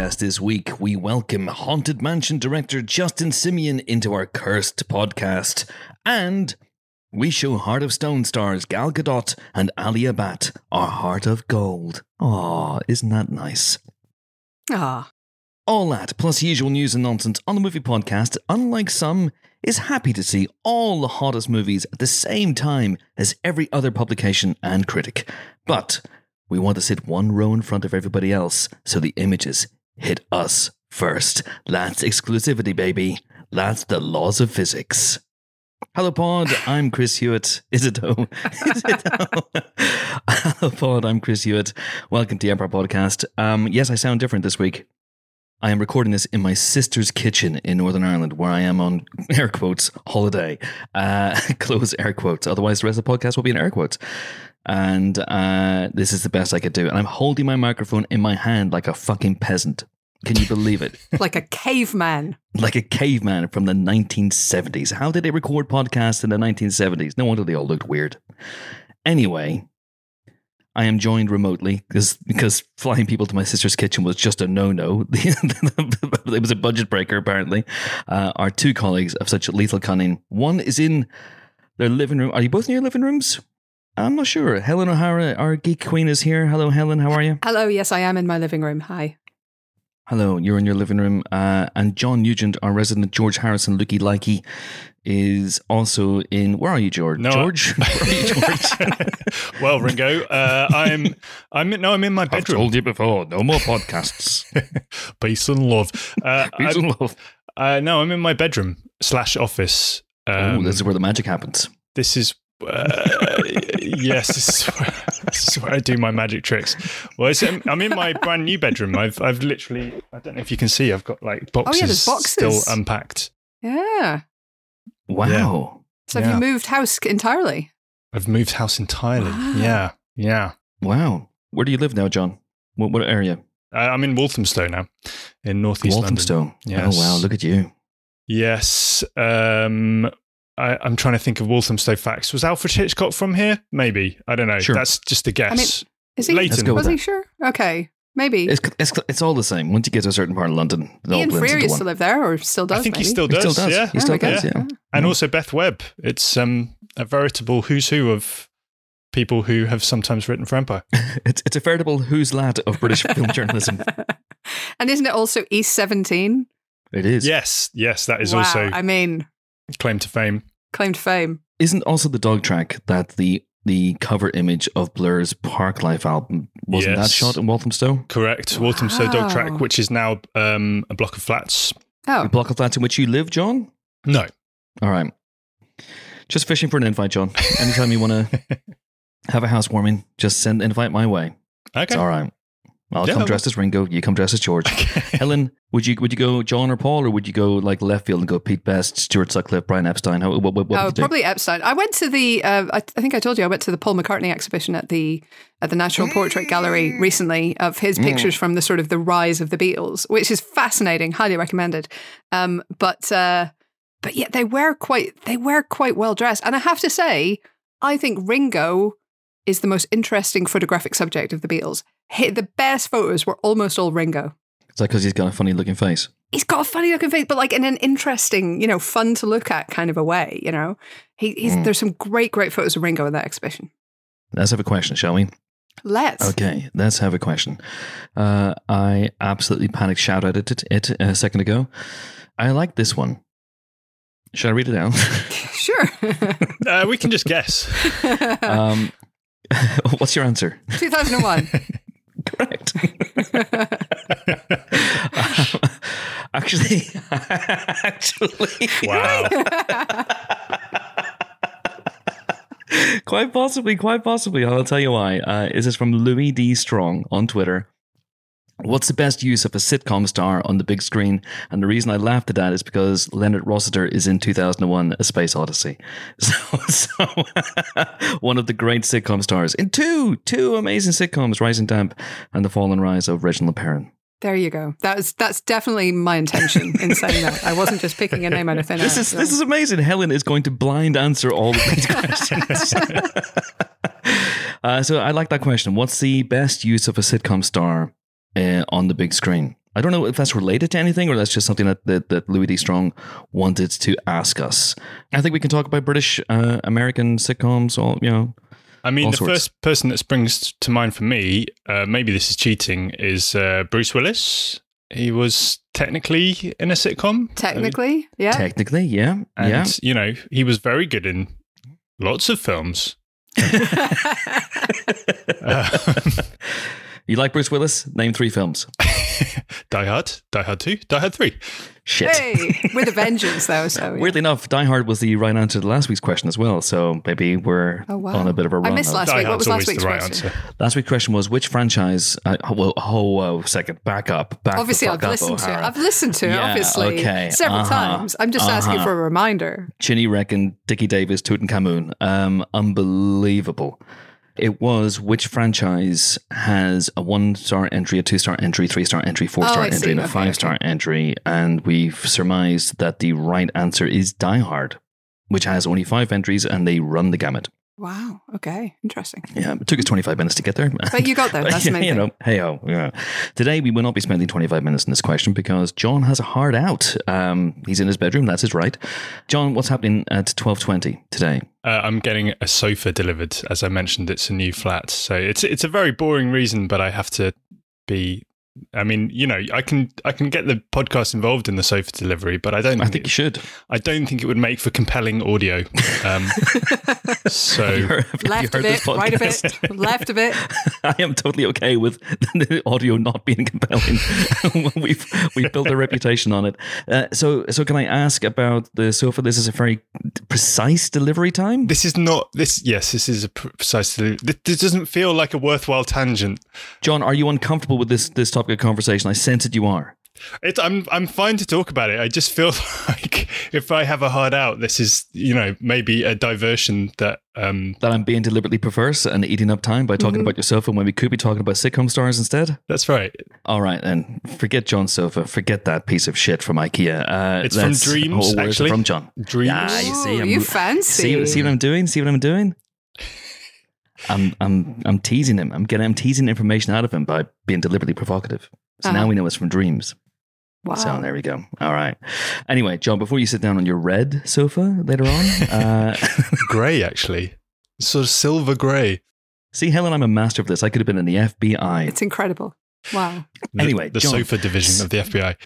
podcast this week, we welcome Haunted Mansion director Justin Simien into our Cursed podcast. And we show Heart of Stone stars Gal Gadot and Alia Bhatt our Heart of Gold. Aw, isn't that nice? Ah. All that, plus usual news and nonsense on the movie podcast, unlike some, is happy to see all the hottest movies at the same time as every other publication and critic. But we want to sit one row in front of everybody else, so the images hit us first. That's exclusivity, baby. That's the laws of physics. Hello, Pod. I'm Chris Hewitt. Is it though? Is it though? Hello, Pod. I'm Chris Hewitt. Welcome to the Empire Podcast. Yes, I sound different this week. I am recording this in my sister's kitchen in Northern Ireland, where I am on, air quotes, holiday. Close air quotes. Otherwise, the rest of the podcast will be in air quotes. And this is the best I could do. And I'm holding my microphone in my hand like a fucking peasant. Can you believe it? Like a caveman. Like a caveman from the 1970s. How did they record podcasts in the 1970s? No wonder they all looked weird. Anyway, I am joined remotely because flying people to my sister's kitchen was just a no-no. It was a budget breaker, apparently. Our two colleagues of such lethal cunning. One is in their living room. Are you both in your living rooms? I'm not sure. Helen O'Hara, our geek queen, is here. Hello, Helen. How are you? Hello. Yes, I am in my living room. Hi. Hello. You're in your living room. And John Nugent, our resident George Harrison looky likey, is also in. Where are you, George? No, George? Where are you, George? Well, Ringo, I'm in my bedroom. I've told you before. No more podcasts. Peace and love. Peace and love. No, I'm in my bedroom / office. This is where the magic happens. This is. Yes, this is where I do my magic tricks. Well, I'm in my brand new bedroom. I've literally, I don't know if you can see, I've got like boxes, there's boxes still unpacked. Yeah. Wow. Yeah. So have you moved house entirely? I've moved house entirely. Wow. Yeah. Wow. Where do you live now, John? What area? I'm in Walthamstow now, in northeast London. Walthamstow. Yes. Oh, wow. Look at you. Yes. I'm trying to think of Walthamstow facts. Was Alfred Hitchcock from here? Maybe. I don't know. Sure. That's just a guess. I mean, is he? Leighton. go with Was he that. sure? Okay. Maybe. It's all the same. Once you get to a certain part of London, it all Ian blends Freer into used one. to live there, or still does, I think maybe? he still He does. still does. Yeah. He still okay. does, yeah. And also Beth Webb. It's a veritable who's who of people who have sometimes written for Empire. It's a veritable who's lad of British film journalism. And isn't it also East 17? It is. Yes, that is Wow. also I mean, claim to fame. claim to fame. Isn't also the dog track that the cover image of Blur's Parklife album, wasn't that Yes. shot in Walthamstow? Correct. Walthamstow Dog Wow. Track, which is now a block of flats. Oh. The block of flats in which you live, John? No. All right. Just fishing for an invite, John. Anytime you want to have a housewarming, just send an invite my way. Okay. It's all right. I'll Yeah. come dressed as Ringo. You come dressed as George. Helen, would you go John or Paul, or would you go like left field and go Pete Best, Stuart Sutcliffe, Brian Epstein? What would you do? Probably Epstein. I went to the. I think I told you I went to the Paul McCartney exhibition at the National Portrait Gallery recently of his pictures from the sort of the rise of the Beatles, which is fascinating. Highly recommended. But yeah, they were quite well dressed, and I have to say, I think Ringo is the most interesting photographic subject of the Beatles. The best photos were almost all Ringo. Is that because he's got a funny looking face? He's got a funny looking face, but like in an interesting, fun to look at kind of a way, There's some great photos of Ringo in that exhibition. Let's have a question, shall we? Let's. Okay, let's have a question. I absolutely panicked shout out it a second ago. I like this one. Should I read it out? Sure. We can just guess. What's your answer? 2001. Correct. Actually, Wow. quite possibly. I'll tell you why. This is from Louis D. Strong on Twitter. What's the best use of a sitcom star on the big screen? And the reason I laughed at that is because Leonard Rossiter is in 2001: A Space Odyssey. So one of the great sitcom stars in two amazing sitcoms, Rising Damp and The Fall and Rise of Reginald Perrin. There you go. That's definitely my intention in saying that. I wasn't just picking a name out of thin air. This is amazing. Helen is going to blind answer all of these questions. So I like that question. What's the best use of a sitcom star on the big screen? I don't know if that's related to anything or that's just something that Louis D. Strong wanted to ask us. I think we can talk about British, American sitcoms, all, you know. I mean, the sorts. first person that springs to mind for me, maybe this is cheating, is Bruce Willis. He was technically in a sitcom. Technically, yeah. Technically, yeah. And, you know, he was very good in lots of films. You like Bruce Willis? Name 3 films. Die Hard, Die Hard 2, Die Hard 3. Shit. Hey, with a vengeance, though. So yeah. Weirdly enough, Die Hard was the right answer to last week's question as well. So maybe we're on a bit of a run. I missed last Die week. What Hard's was last always week's the right question? answer. Last week's question was which franchise? Second, back up. Obviously, I've listened to it. I've listened to it, obviously, several times. I'm just asking for a reminder. Chinny Reckon, Dickie Davis, Tutankhamun. Unbelievable. It was which franchise has a 1-star entry, a 2-star entry, 3-star entry, 4-star entry, and a 5-star entry. And we've surmised that the right answer is Die Hard, which has only 5 entries and they run the gamut. Wow. Okay. Interesting. Yeah, it took us 25 minutes to get there. But you got there. That's amazing. You know, hey-ho. Yeah. Today, we will not be spending 25 minutes on this question because John has a hard out. He's in his bedroom. That's his right. John, what's happening at 12:20 today? I'm getting a sofa delivered. As I mentioned, it's a new flat. So it's a very boring reason, but I have to be... I mean, you know, I can get the podcast involved in the sofa delivery, but I think you should. I don't think it would make for compelling audio. So left a bit, right a bit, left a bit. I am totally okay with the audio not being compelling. We've built a reputation on it. So can I ask about the sofa? This is a very precise delivery time. This is not this. Yes, this is a precise delivery. This doesn't feel like a worthwhile tangent. John, are you uncomfortable with this topic of conversation? I sense that you are. I'm fine to talk about it. I just feel like if I have a hard out, this is, you know, maybe a diversion that I'm being deliberately perverse and eating up time by talking about your sofa when we could be talking about sitcom stars instead. That's right. All right, then forget John's sofa. Forget that piece of shit from IKEA. It's from Dreams, actually. From John. Dreams. Ah, you see, you fancy. See what I'm doing? See what I'm doing? I'm teasing him. I'm teasing information out of him by being deliberately provocative. So now we know it's from Dreams. Wow. So there we go. All right. Anyway, John, before you sit down on your red sofa later on, grey actually, sort of silver grey. See, Helen, I'm a master of this. I could have been in the FBI. It's incredible. Wow. Anyway, the John, sofa division of the FBI.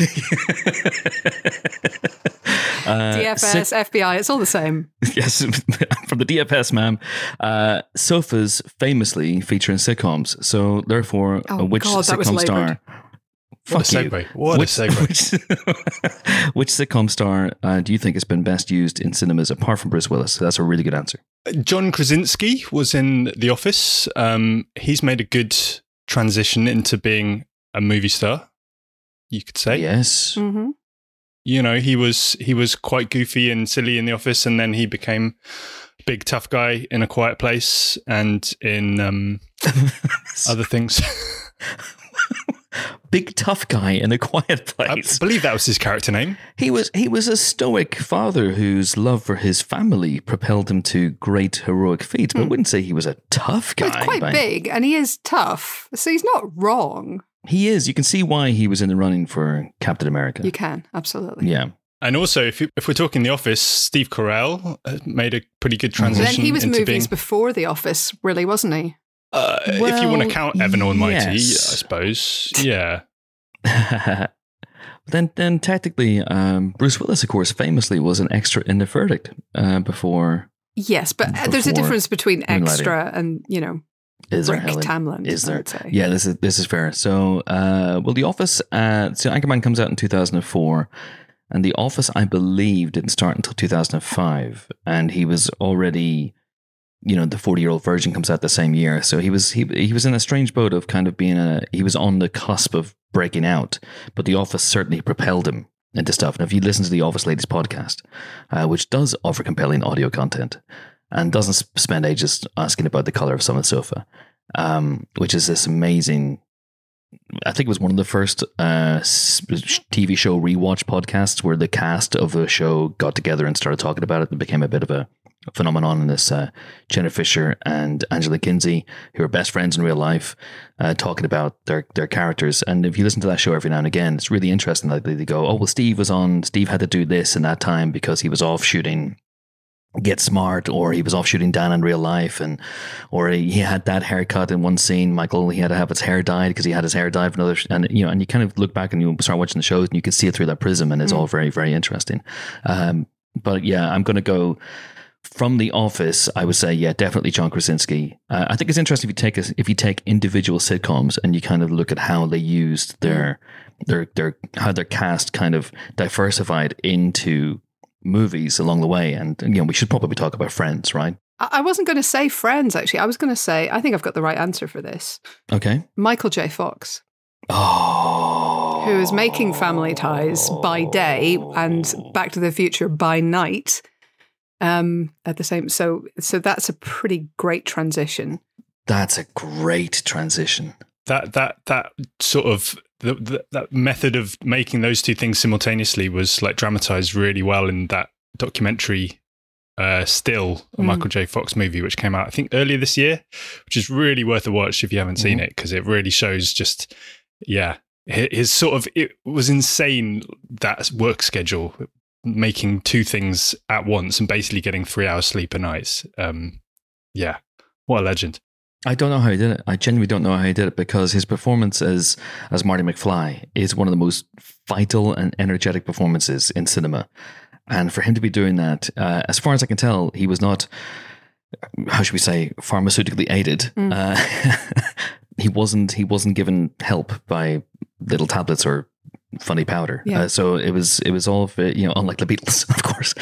DFS, FBI, it's all the same. Yes, from the DFS, ma'am. Sofas famously feature in sitcoms. So therefore, which sitcom star... What a segue. What a segue. Which sitcom star do you think has been best used in cinemas apart from Bruce Willis? That's a really good answer. John Krasinski was in The Office. He's made a good transition into being a movie star, you could say. Yes. Mm-hmm. You know, he was quite goofy and silly in The Office, and then he became big tough guy in A Quiet Place and in other things. Big tough guy in A Quiet Place. I believe that was his character name. He was a stoic father whose love for his family propelled him to great heroic feats. But I wouldn't say he was a tough guy. He's quite big and he is tough, so he's not wrong. He is. You can see why he was in the running for Captain America. You can, absolutely. Yeah. And also, if we're talking The Office, Steve Carell made a pretty good transition. Then he was into movies before The Office, really, wasn't he? If you want to count Evan Almighty, yes. I suppose, yeah. then technically, Bruce Willis, of course, famously was an extra in The Verdict before. Yes, but there's a difference between extra and, you know, is Rick there, Helen? Tamland. Is there? I would say. Yeah, this is fair. So, The Office. So Anchorman comes out in 2004. And The Office, I believe, didn't start until 2005. And he was already, you know, the 40-year-old virgin comes out the same year. So he was in a strange boat of kind of being he was on the cusp of breaking out. But The Office certainly propelled him into stuff. And if you listen to the Office Ladies podcast, which does offer compelling audio content and doesn't spend ages asking about the color of someone's sofa, which is this amazing... I think it was one of the first TV show rewatch podcasts where the cast of the show got together and started talking about it and became a bit of a phenomenon in this. Jenna Fisher and Angela Kinsey, who are best friends in real life, talking about their characters. And if you listen to that show every now and again, it's really interesting. Like they go, oh, well, Steve had to do this in that time because he was off shooting Get Smart, or he was off shooting Dan in real life, or he had that haircut in one scene. Michael, he had to have his hair dyed because he had his hair dyed for another, and you kind of look back and you start watching the shows and you can see it through that prism, and it's all very, very interesting. But yeah, I'm going to go from The Office. I would say, yeah, definitely John Krasinski. I think it's interesting if you take individual sitcoms and you kind of look at how they used how their cast kind of diversified into movies along the way. And we should probably talk about Friends, right? I wasn't going to say Friends, actually. I was going to say, I think I've got the right answer for this. Okay. Michael J. Fox. Oh. Who is making Family Ties by day and Back to the Future by night. At the same, so that's a pretty great transition. That's a great transition. That sort of that method of making those two things simultaneously was like dramatized really well in that documentary Still, a Michael J. Fox movie, which came out I think earlier this year, which is really worth a watch if you haven't seen it, because it really shows just his sort of, it was insane, that work schedule, making two things at once and basically getting 3 hours sleep a night. What a legend. I don't know how he did it. I genuinely don't know how he did it, because his performance as Marty McFly is one of the most vital and energetic performances in cinema. And for him to be doing that, as far as I can tell, he was not, how should we say, pharmaceutically aided. He wasn't given help by little tablets or funny powder. Yeah. So it was all, unlike the Beatles, of course.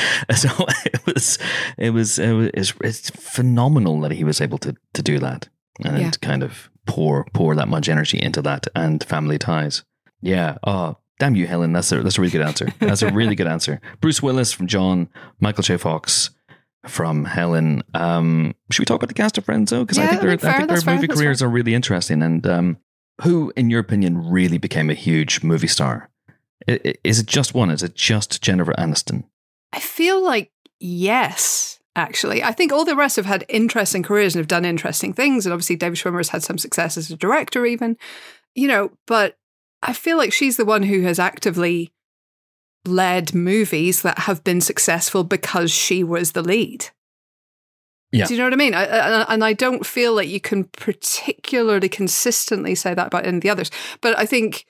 So it's phenomenal that he was able to do that and kind of pour that much energy into that and Family Ties. Yeah. Oh, damn you, Helen. That's a really good answer. That's a really good answer. Bruce Willis from John, Michael J. Fox from Helen. Should we talk about the cast of Friends, though? Because I think their movie careers are really interesting. And who, in your opinion, really became a huge movie star? Is it just one? Is it just Jennifer Aniston? I feel like yes, actually. I think all the rest have had interesting careers and have done interesting things. And obviously David Schwimmer has had some success as a director even, but I feel like she's the one who has actively led movies that have been successful because she was the lead. Yeah. Do you know what I mean? And I don't feel like you can particularly consistently say that about any of the others. But I think,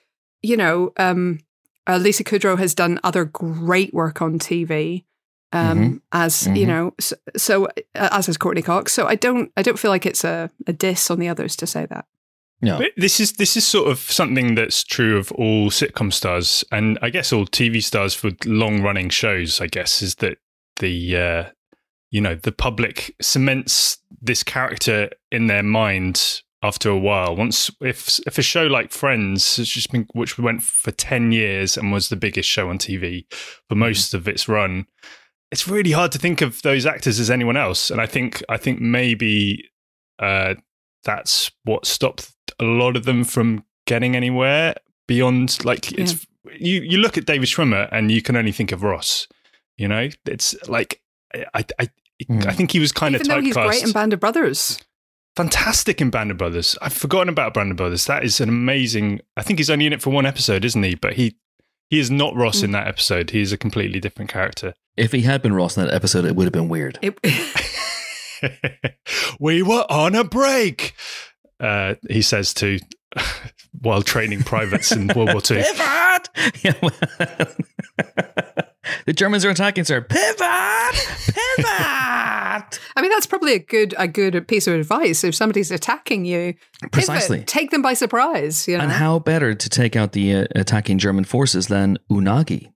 Lisa Kudrow has done other great work on TV, as has Courtney Cox. So I don't feel like it's a diss on the others to say that. No. But this is sort of something that's true of all sitcom stars, and I guess all TV stars for long-running shows, I guess, is that the public cements this character in their mind after a while. If a show like Friends, which went for 10 years and was the biggest show on TV for most of its run, it's really hard to think of those actors as anyone else. And I think maybe that's what stopped a lot of them from getting anywhere beyond, it's you look at David Schwimmer and you can only think of Ross. It's like I think he was kind of typecast. Even though he's great in Band of Brothers. Fantastic in Band of Brothers. I've forgotten about Band of Brothers. That is an amazing. I think he's only in it for one episode, isn't he? But he is not Ross in that episode. He is a completely different character. If he had been Ross in that episode, it would have been weird. We were on a break, he says to while training privates in World War II. Pivot! The Germans are attacking, sir. Pivot! Pivot! I mean, that's probably a good piece of advice. If somebody's attacking you, precisely, pivot, take them by surprise. And how better to take out the attacking German forces than unagi?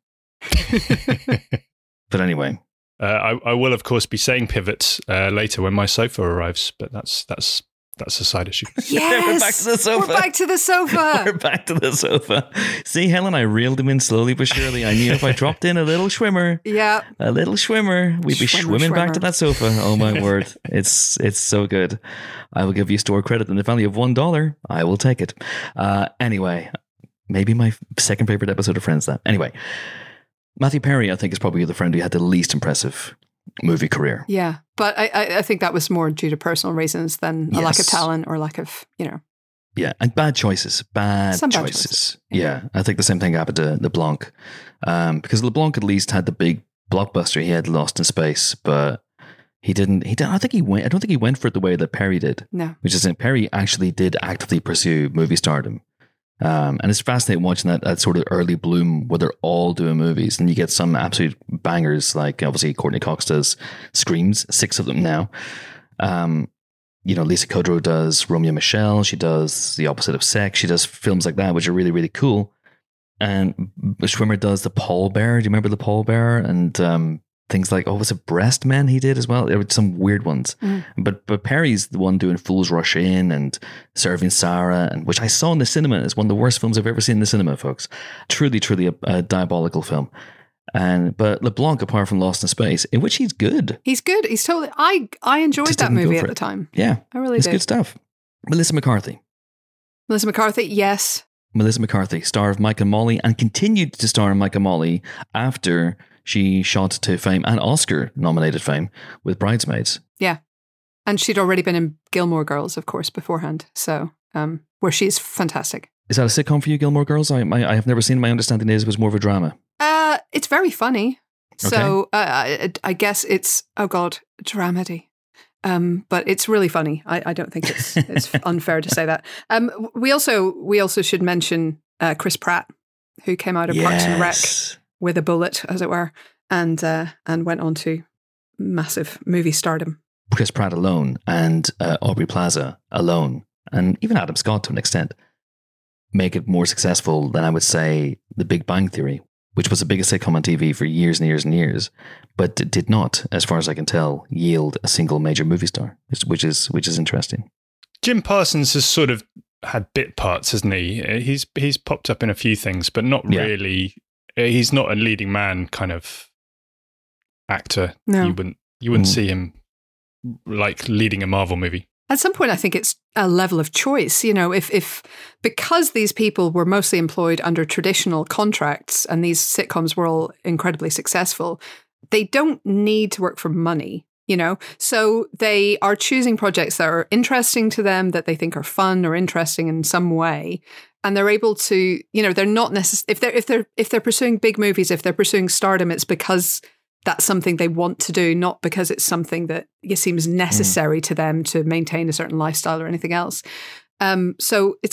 But anyway. I will, of course, be saying pivot later when my sofa arrives, but that's a side issue. Yes! We're back to the sofa. We're back to the sofa. We're back to the sofa. See, Helen, I reeled him in slowly but surely. I knew if I dropped in a little Schwimmer, we'd be swimming back to that sofa. Oh, my word. It's so good. I will give you store credit in the value of $1. I will take it. Anyway, maybe my second favorite episode of Friends, that. Anyway, Matthew Perry, I think, is probably the friend who had the least impressive movie career. Yeah. But I think that was more due to personal reasons than a lack of talent or lack of, Yeah, and bad choices. Bad choices. Yeah, I think the same thing happened to LeBlanc. Because LeBlanc at least had the big blockbuster. He had Lost in Space, but he didn't. I don't think he went for it the way that Perry did. No. Which is that Perry actually did actively pursue movie stardom. And it's fascinating watching that sort of early bloom where they're all doing movies, and you get some absolute bangers, like obviously Courtney Cox does Screams, 6 of them now. Lisa Kudrow does Romeo and Michelle. She does The Opposite of Sex. She does films like that, which are really, really cool. And Schwimmer does The Pallbearer. Do you remember The Pallbearer? And things like, was it Breast Men he did as well? There were some weird ones. But Perry's the one doing Fools Rush In and Serving Sarah, and which I saw in the cinema. Is one of the worst films I've ever seen in the cinema, folks. Truly, truly a diabolical film. But LeBlanc, apart from Lost in Space, in which he's good. He's good. He's totally. I enjoyed that movie at the time. Yeah, I really did. It's good stuff. Melissa McCarthy, yes. Melissa McCarthy, star of Mike and Molly, and continued to star in Mike and Molly after she shot to fame and Oscar-nominated fame with Bridesmaids. Yeah, and she'd already been in Gilmore Girls, of course, beforehand. So, where she's fantastic. Is that a sitcom for you, Gilmore Girls? I have never seen. My understanding is it was more of a drama. It's very funny. Okay. So I guess it's dramedy. But it's really funny. I don't think it's unfair to say that. We also should mention Chris Pratt, who came out of Parks and Rec with a bullet, as it were, and went on to massive movie stardom. Chris Pratt alone and Aubrey Plaza alone, and even Adam Scott to an extent, make it more successful than I would say The Big Bang Theory, which was the biggest sitcom on TV for years and years and years, but did not, as far as I can tell, yield a single major movie star, which is interesting. Jim Parsons has sort of had bit parts, hasn't he? He's popped up in a few things, but not really. He's not a leading man kind of actor. No. You wouldn't see him like leading a Marvel movie. At some point, I think it's a level of choice. If because these people were mostly employed under traditional contracts and these sitcoms were all incredibly successful, they don't need to work for money, So they are choosing projects that are interesting to them, that they think are fun or interesting in some way. And they're able to, they're not necessarily, if they're pursuing big movies, if they're pursuing stardom, it's because that's something they want to do, not because it's something that seems necessary to them to maintain a certain lifestyle or anything else. So it's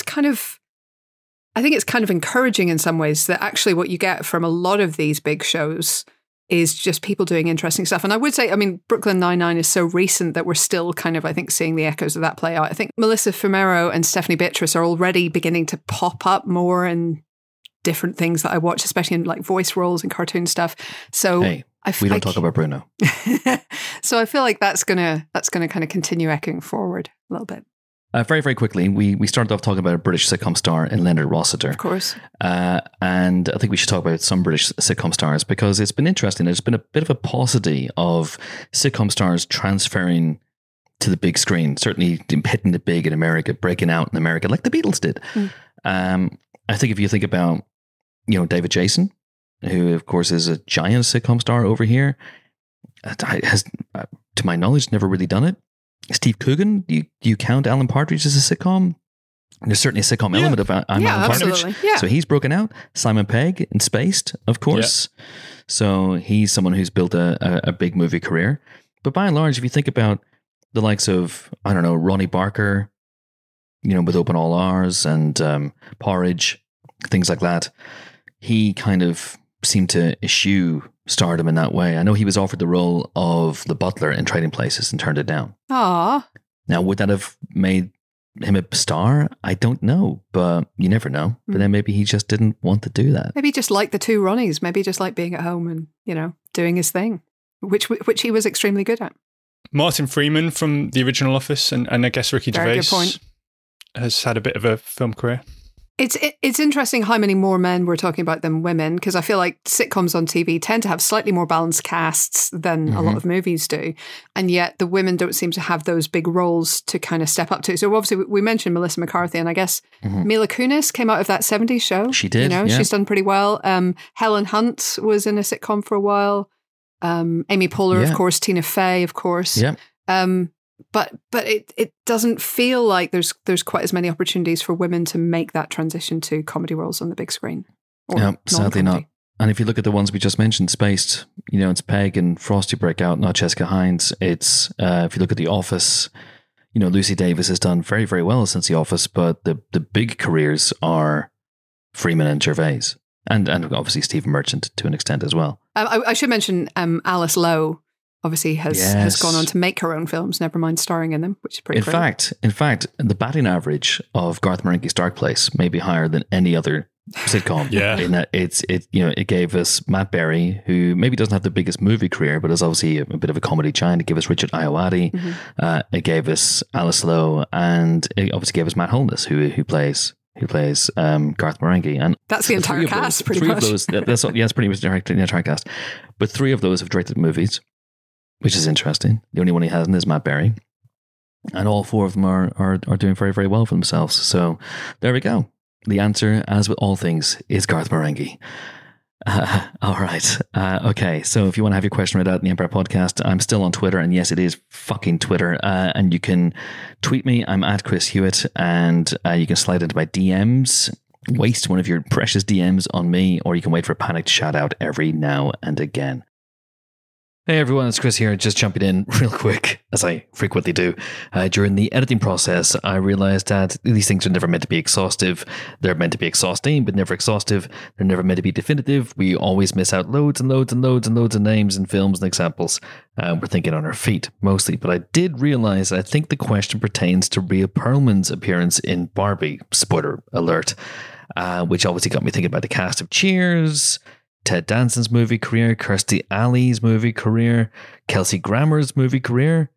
I think it's kind of encouraging in some ways that actually what you get from a lot of these big shows is just people doing interesting stuff. And I would say, Brooklyn Nine-Nine is so recent that we're still kind of, I think, seeing the echoes of that play out. I think Melissa Fumero and Stephanie Beatrice are already beginning to pop up more in different things that I watch, especially in like voice roles and cartoon stuff. So we don't talk about Bruno. So I feel like that's gonna kind of continue echoing forward a little bit. Very, very quickly, we started off talking about a British sitcom star in Leonard Rossiter. Of course. And I think we should talk about some British sitcom stars because it's been interesting. There's been a bit of a paucity of sitcom stars transferring to the big screen, certainly hitting the big in America, breaking out in America like the Beatles did. I think if you think about, David Jason, who of course is a giant sitcom star over here, has, to my knowledge, never really done it. Steve Coogan, do you count Alan Partridge as a sitcom? There's certainly a sitcom element of Alan Partridge. Yeah. So he's broken out. Simon Pegg in Spaced, of course. Yeah. So he's someone who's built a big movie career. But by and large, if you think about the likes of, Ronnie Barker, with Open All Hours and Porridge, things like that, he kind of seemed to eschew stardom in that way. I know he was offered the role of the butler in Trading Places and turned it down. Aww. Now, would that have made him a star? I don't know, but you never know. But then maybe he just didn't want to do that. Maybe just like the two Ronnies. Maybe just like being at home and, doing his thing, which he was extremely good at. Martin Freeman from the original Office and I guess Ricky Very Gervais good point. Has had a bit of a film career. It's interesting how many more men we're talking about than women, because I feel like sitcoms on TV tend to have slightly more balanced casts than a lot of movies do. And yet the women don't seem to have those big roles to kind of step up to. So obviously we mentioned Melissa McCarthy, and I guess Mila Kunis came out of that 70s show. She did. She's done pretty well. Helen Hunt was in a sitcom for a while. Amy Poehler, of course, Tina Fey, of course. Yeah. But it doesn't feel like there's quite as many opportunities for women to make that transition to comedy roles on the big screen. No, sadly not. And if you look at the ones we just mentioned, Spaced, it's Peg and Frosty breakout, not Jessica Hines. It's if you look at The Office, Lucy Davis has done very, very well since The Office, but the big careers are Freeman and Gervais, and obviously Stephen Merchant to an extent as well. I should mention Alice Lowe. Obviously has gone on to make her own films, never mind starring in them, which is pretty great. In fact, the batting average of Garth Marenghi's Dark Place may be higher than any other sitcom. Yeah. In that it gave us Matt Berry, who maybe doesn't have the biggest movie career, but is obviously a bit of a comedy giant. It gave us Richard Ayoade. Mm-hmm. It gave us Alice Lowe, and it obviously gave us Matt Holness, who plays Garth Marenghi, and that's the entire cast. Pretty much. It's pretty much the entire cast. But 3 of those have directed movies, which is interesting. The only one he hasn't is Matt Berry. And all 4 of them are doing very, very well for themselves. So there we go. The answer, as with all things, is Garth Marenghi. All right. Okay. So if you want to have your question read out in the Empire Podcast, I'm still on Twitter. And yes, it is fucking Twitter. And you can tweet me. I'm at Chris Hewitt. And you can slide into my DMs. Waste one of your precious DMs on me. Or you can wait for a panicked shout out every now and again. Hey everyone, it's Chris here, just jumping in real quick, as I frequently do. During the editing process, I realized that these things are never meant to be exhaustive. They're meant to be exhausting, but never exhaustive. They're never meant to be definitive. We always miss out loads and loads and loads and loads of names and films and examples. We're thinking on our feet, mostly. But I did realize I think the question pertains to Rhea Perlman's appearance in Barbie, spoiler alert, which obviously got me thinking about the cast of Cheers, Ted Danson's movie career, Kirstie Alley's movie career, Kelsey Grammer's movie career,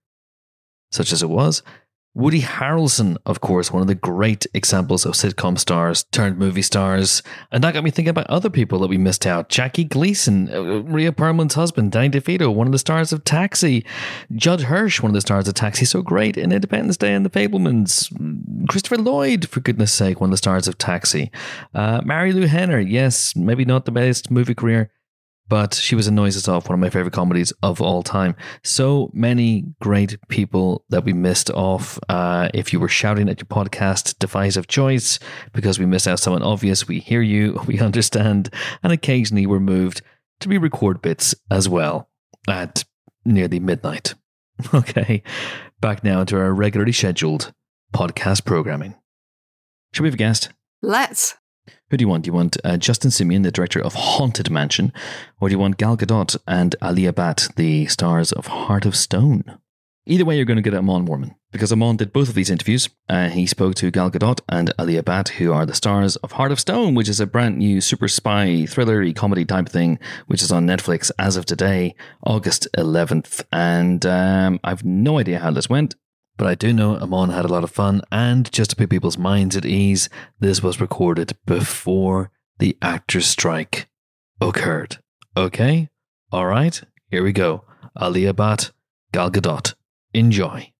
such as it was. Woody Harrelson, of course, one of the great examples of sitcom stars turned movie stars. And that got me thinking about other people that we missed out. Jackie Gleason, Rhea Perlman's husband, Danny DeVito, one of the stars of Taxi. Judd Hirsch, one of the stars of Taxi, so great in Independence Day and The Fabelmans. Christopher Lloyd, for goodness sake, one of the stars of Taxi. Mary Lou Henner, yes, maybe not the best movie career, but she was in Noises Off, one of my favorite comedies of all time. So many great people that we missed off. If you were shouting at your podcast device of choice because we missed out someone obvious, we hear you, we understand, and occasionally we're moved to re-record bits as well at nearly midnight. Okay, back now to our regularly scheduled podcast programming. Should we have a guest? Let's. Who do you want? Do you want Justin Simien, the director of Haunted Mansion, or do you want Gal Gadot and Alia Bhatt, the stars of Heart of Stone? Either way, you're going to get Amon Warman, because Amon did both of these interviews. He spoke to Gal Gadot and Alia Bhatt, who are the stars of Heart of Stone, which is a brand new super spy thriller comedy type thing, which is on Netflix as of today, August 11th. And I've no idea how this went, but I do know Amon had a lot of fun, and just to put people's minds at ease, this was recorded before the actors' strike occurred. Okay? All right, here we go. Alia Bhatt, Gal Gadot. Enjoy.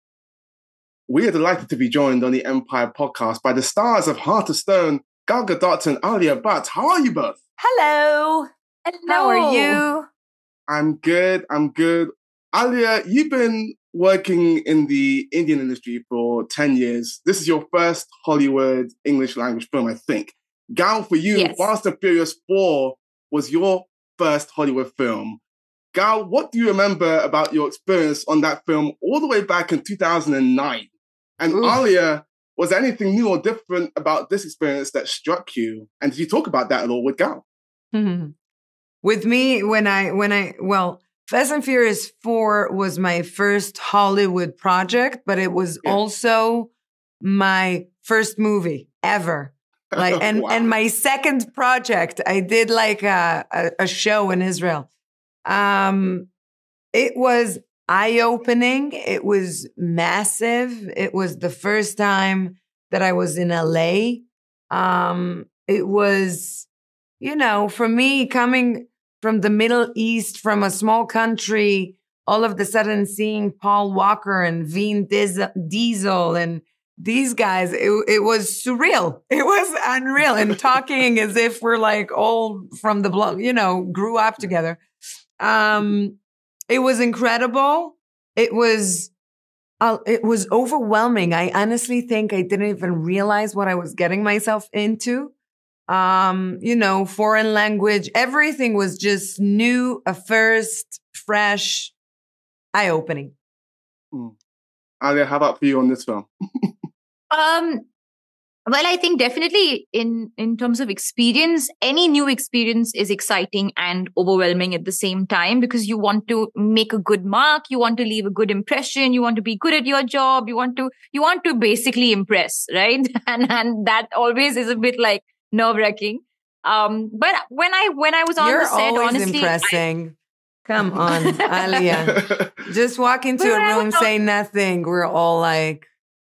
We are delighted to be joined on the Empire Podcast by the stars of Heart of Stone, Gal Gadot and Alia Bhatt. How are you both? Hello. How are you? I'm good. Alia, you've been working in the Indian industry for 10 years. This is your first Hollywood English language film, I think. Gal, for you, yes. Fast and Furious 4 was your first Hollywood film. Gal, what do you remember about your experience on that film all the way back in 2009? And Oof. Alia, was there anything new or different about this experience that struck you? And did you talk about that at all with Gal? Mm-hmm. With me, well, Fast and Furious 4 was my first Hollywood project, but it was also my first movie ever. Like, and Wow. and my second project, I did like a show in Israel. It was eye-opening. It was massive. It was the first time that I was in LA. It was, for me, coming from the Middle East, from a small country, all of a sudden seeing Paul Walker and Vin Diesel and these guys, it was surreal. It was unreal. And talking as if we're like all from the block, grew up together. It was incredible. It was overwhelming. I honestly think I didn't even realize what I was getting myself into. Foreign language, everything was just new, a first, fresh, eye-opening. Alia, how about for you on this film? Well, I think definitely in terms of experience, any new experience is exciting and overwhelming at the same time, because you want to make a good mark, you want to leave a good impression, you want to be good at your job, you want to basically impress, right? And that always is a bit like nerve-wracking. But when I was on You're the set, always honestly, impressing. Come on, Alia. Just walk into a room, say nothing. We're all like.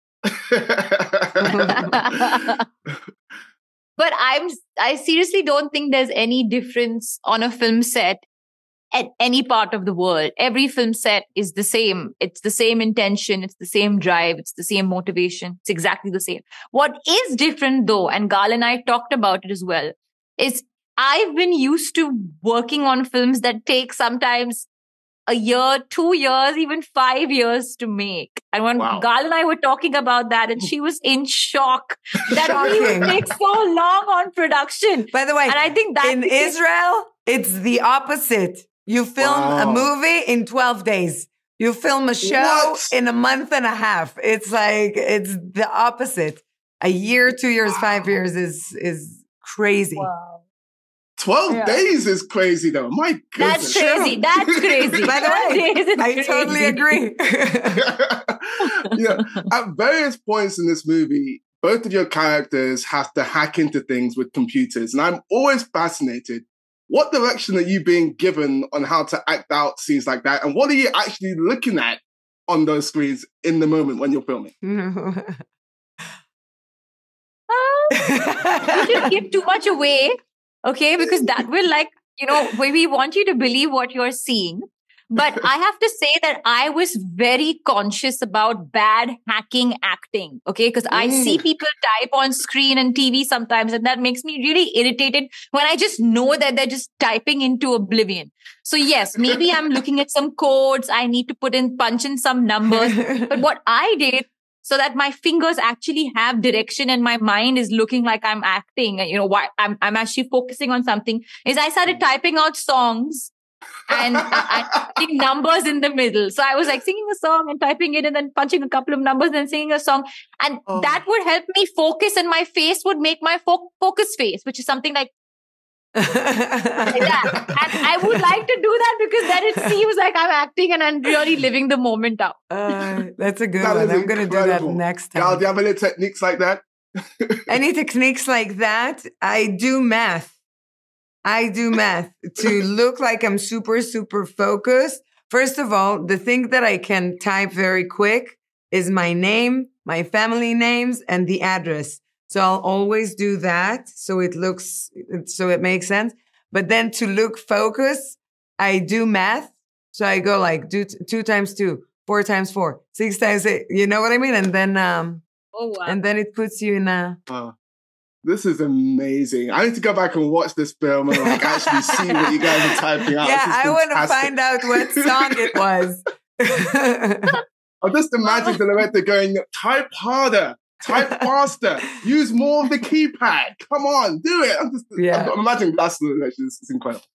But I seriously don't think there's any difference on a film set at any part of the world. Every film set is the same. It's the same intention. It's the same drive. It's the same motivation. It's exactly the same. What is different though, and Gal and I talked about it as well, is I've been used to working on films that take sometimes a year, 2 years, even 5 years to make. And when Gal and I were talking about that, and she was in shock that we would take so long on production. By the way, and I think that in Israel, it's the opposite. You film a movie in 12 days. You film a show in a month and a half. It's like, it's the opposite. A year, 2 years, 5 years is crazy. Wow. 12 days is crazy, though. My goodness. That's crazy. That's crazy. By the way, I totally agree. At various points in this movie, both of your characters have to hack into things with computers. And I'm always fascinated. What direction are you being given on how to act out scenes like that? And what are you actually looking at on those screens in the moment when you're filming? You shouldn't give too much away. Okay, because that will we want you to believe what you're seeing. But I have to say that I was very conscious about bad hacking acting. Okay, because I see people type on screen and TV sometimes, and that makes me really irritated when I just know that they're just typing into oblivion. So yes, maybe I'm looking at some codes. I need to punch in some numbers. But what I did, so that my fingers actually have direction and my mind is looking like I'm acting, I'm actually focusing on something, is I started typing out songs and I putting numbers in the middle. So I was like singing a song and typing it and then punching a couple of numbers and then singing a song. And that would help me focus, and my face would make my focus face, which is something like that. And I would like to do that because then it seems like I'm acting and I'm really living the moment out. That's a good one. I'm going to do that next time. Gal, do you have any techniques like that? Any techniques like that? I do math to look like I'm super, super focused. First of all, the thing that I can type very quick is my name, my family names, and the address. So I'll always do that. So it makes sense. But then to look focused, I do math. So I go like do 2 times 2, 4 times 4, 6 times 8. You know what I mean? And then, and then it puts you in a. This is amazing. I need to go back and watch this film and actually see what you guys are typing out. Yeah, I want to find out what song it was. I just imagine the director going, type harder. Type faster. Use more of the keypad. Come on, do it. I'm imagining that's it's incredible.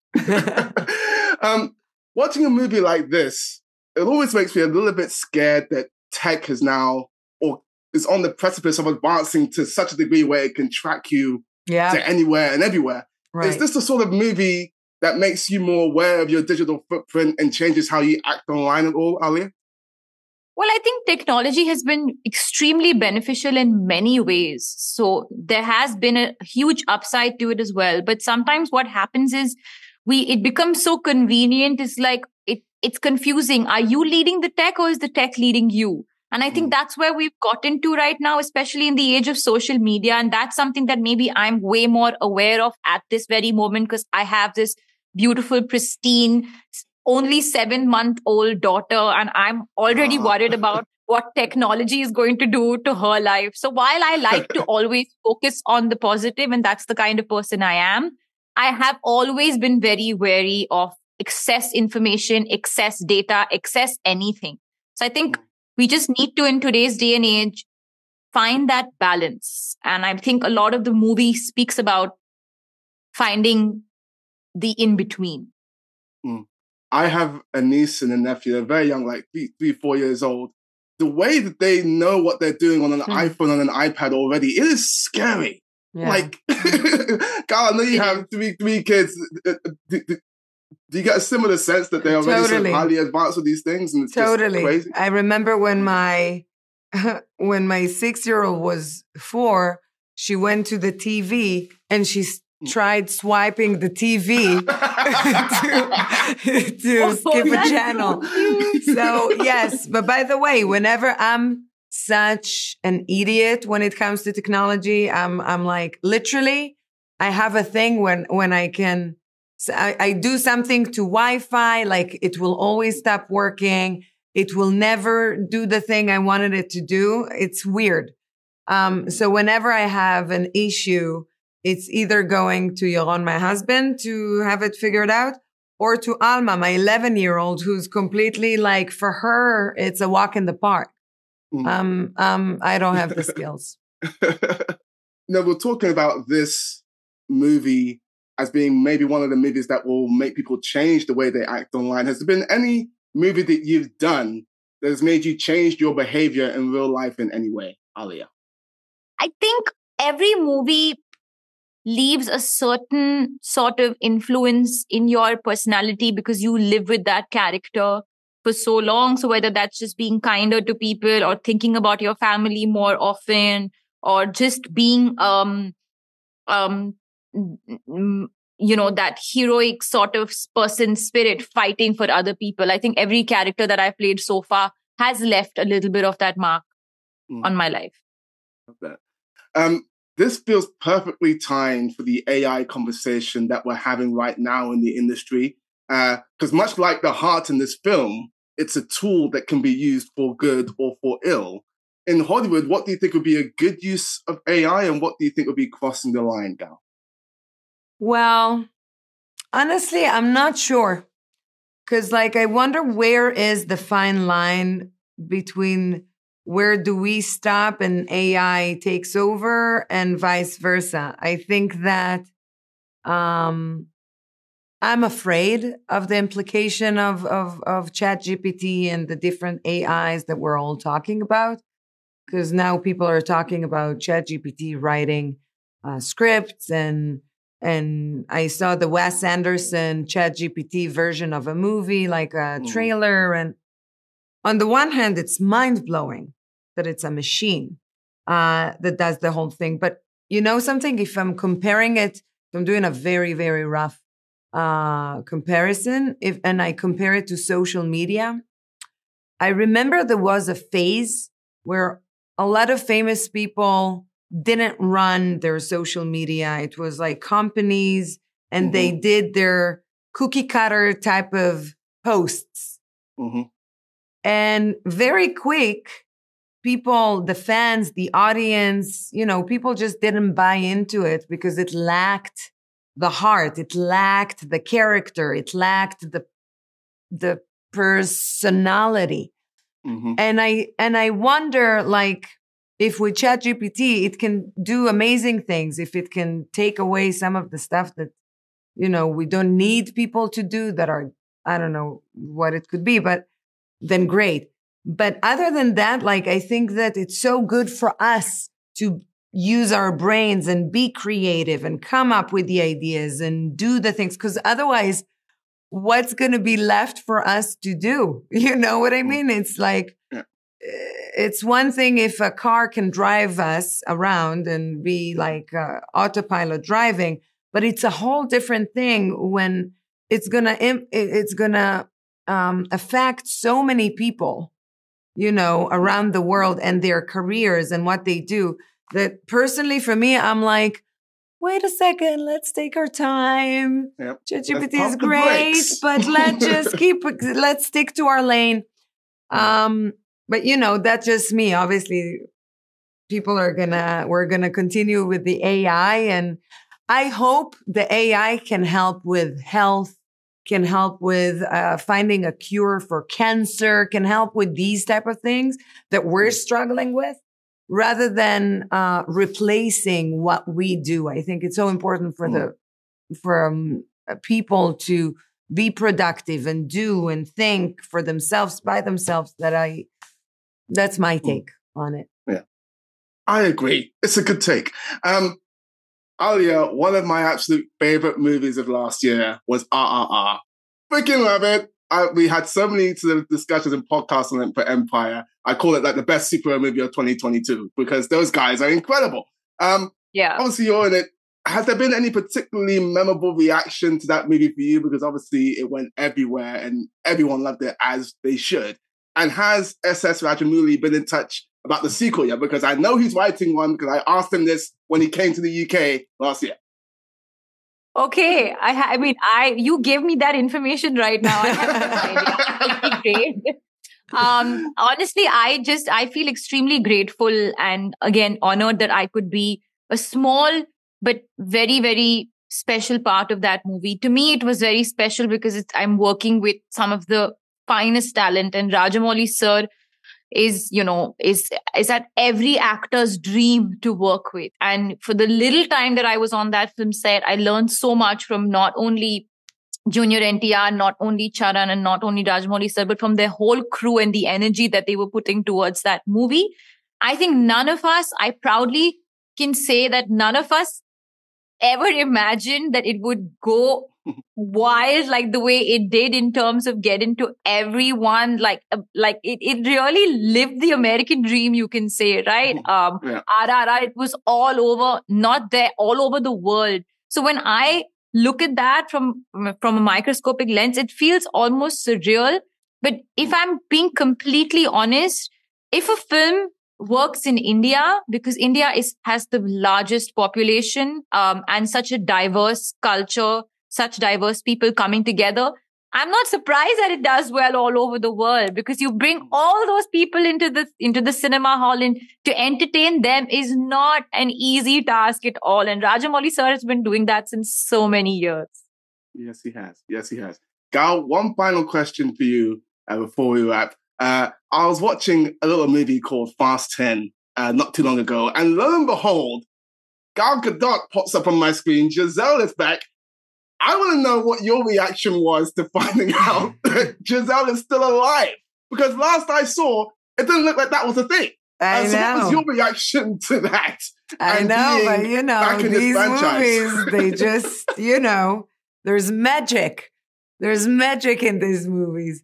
Watching a movie like this, it always makes me a little bit scared that tech is now or is on the precipice of advancing to such a degree where it can track you to anywhere and everywhere. Right. Is this the sort of movie that makes you more aware of your digital footprint and changes how you act online at all, Alia? Well, I think technology has been extremely beneficial in many ways. So there has been a huge upside to it as well. But sometimes what happens is it becomes so convenient. It's like, it's confusing. Are you leading the tech or is the tech leading you? And I think that's where we've gotten to right now, especially in the age of social media. And that's something that maybe I'm way more aware of at this very moment because I have this beautiful, pristine, only 7-month-old daughter, and I'm already worried about what technology is going to do to her life. So while I like to always focus on the positive, and that's the kind of person I am, I have always been very wary of access information, access data, access anything. So I think we just need to, in today's day and age, find that balance. And I think a lot of the movie speaks about finding the in-between. I have a niece and a nephew. They're very young, like 3-4 years old. The way that they know what they're doing on an iPhone and an iPad already, it is scary. Yeah. Like, Gal, I know you have three kids. Do you get a similar sense that they are already so highly advanced with these things? And it's just crazy? I remember when my 6-year-old was 4, she went to the TV and she tried swiping the TV to skip a channel. So yes, but by the way, whenever I'm such an idiot when it comes to technology, I'm like, literally, I have a thing when I can, I do something to Wi-Fi, like it will always stop working. It will never do the thing I wanted it to do. It's weird. So whenever I have an issue, it's either going to Yaron, my husband, to have it figured out, or to Alma, my 11-year-old, who's completely like, for her, it's a walk in the park. I don't have the skills. No, we're talking about this movie as being maybe one of the movies that will make people change the way they act online. Has there been any movie that you've done that has made you change your behavior in real life in any way, Alia? I think every movie leaves a certain sort of influence in your personality because you live with that character for so long. So whether that's just being kinder to people or thinking about your family more often or just being, that heroic sort of person spirit fighting for other people. I think every character that I've played so far has left a little bit of that mark on my life. This feels perfectly timed for the AI conversation that we're having right now in the industry. Because much like the heart in this film, it's a tool that can be used for good or for ill. In Hollywood, what do you think would be a good use of AI and what do you think would be crossing the line, Gal? Well, honestly, I'm not sure. Because I wonder where is the fine line between where do we stop and AI takes over and vice versa. I think that I'm afraid of the implication of ChatGPT and the different AIs that we're all talking about. Because now people are talking about ChatGPT writing scripts and I saw the Wes Anderson ChatGPT version of a movie, like a trailer. And on the one hand, it's mind-blowing that it's a machine that does the whole thing. But you know something? If I'm comparing it, if I'm doing a very, very rough comparison, and I compare it to social media, I remember there was a phase where a lot of famous people didn't run their social media. It was like companies, and they did their cookie cutter type of posts. And very quick, people, the fans, the audience, people just didn't buy into it because it lacked the heart. It lacked the character. It lacked the personality. And I wonder, if with ChatGPT, it can do amazing things. If it can take away some of the stuff that, we don't need people to do that are, I don't know what it could be, but then great. But other than that, I think that it's so good for us to use our brains and be creative and come up with the ideas and do the things. Because otherwise, what's going to be left for us to do? You know what I mean? It's it's one thing if a car can drive us around and be autopilot driving, but it's a whole different thing when it's gonna affect so many people, around the world and their careers and what they do. That personally, for me, I'm like, wait a second, let's take our time. Yep. ChatGPT is great, but let's stick to our lane. But that's just me. Obviously, we're gonna continue with the AI, and I hope the AI can help with health, can help with finding a cure for cancer, can help with these type of things that we're struggling with, rather than replacing what we do. I think it's so important for people to be productive and do and think for themselves, by themselves. That's my take on it. Yeah, I agree. It's a good take. Alia, one of my absolute favorite movies of last year was RRR. Freaking love it. We had so many discussions and podcasts on it for Empire. I call it like the best superhero movie of 2022 because those guys are incredible. Obviously, you're in it. Has there been any particularly memorable reaction to that movie for you? Because obviously it went everywhere and everyone loved it as they should. And has SS Rajamouli been in touch about the sequel yet? Because I know he's writing one because I asked him this when he came to the UK last year. Okay. I mean, you gave me that information right now. I have no idea. Great. Honestly, I feel extremely grateful and again, honored that I could be a small but very, very special part of that movie. To me, it was very special because I'm working with some of the finest talent, and Rajamouli sir is at every actor's dream to work with. And for the little time that I was on that film set, I learned so much from not only Junior NTR, not only Charan, and not only Rajamouli sir, but from their whole crew and the energy that they were putting towards that movie. I think I proudly can say that none of us ever imagined that it would go wild like the way it did in terms of getting to everyone. Like it really lived the American dream, you can say, right? RRR, it was all over, not there, all over the world. So when I look at that from a microscopic lens, it feels almost surreal. But if I'm being completely honest, if a film works in India, because India has the largest population and such a diverse culture, such diverse people coming together, I'm not surprised that it does well all over the world, because you bring all those people into the cinema hall, and to entertain them is not an easy task at all. And Rajamouli sir has been doing that since so many years. Yes, he has. Gal, one final question for you before we wrap. I was watching a little movie called Fast 10 not too long ago, and lo and behold, Gal Gadot pops up on my screen. Giselle is back. I want to know what your reaction was to finding out that Giselle is still alive. Because last I saw, it didn't look like that was a thing. I know. So what was your reaction to that? I know, but these movies, they just, there's magic. There's magic in these movies.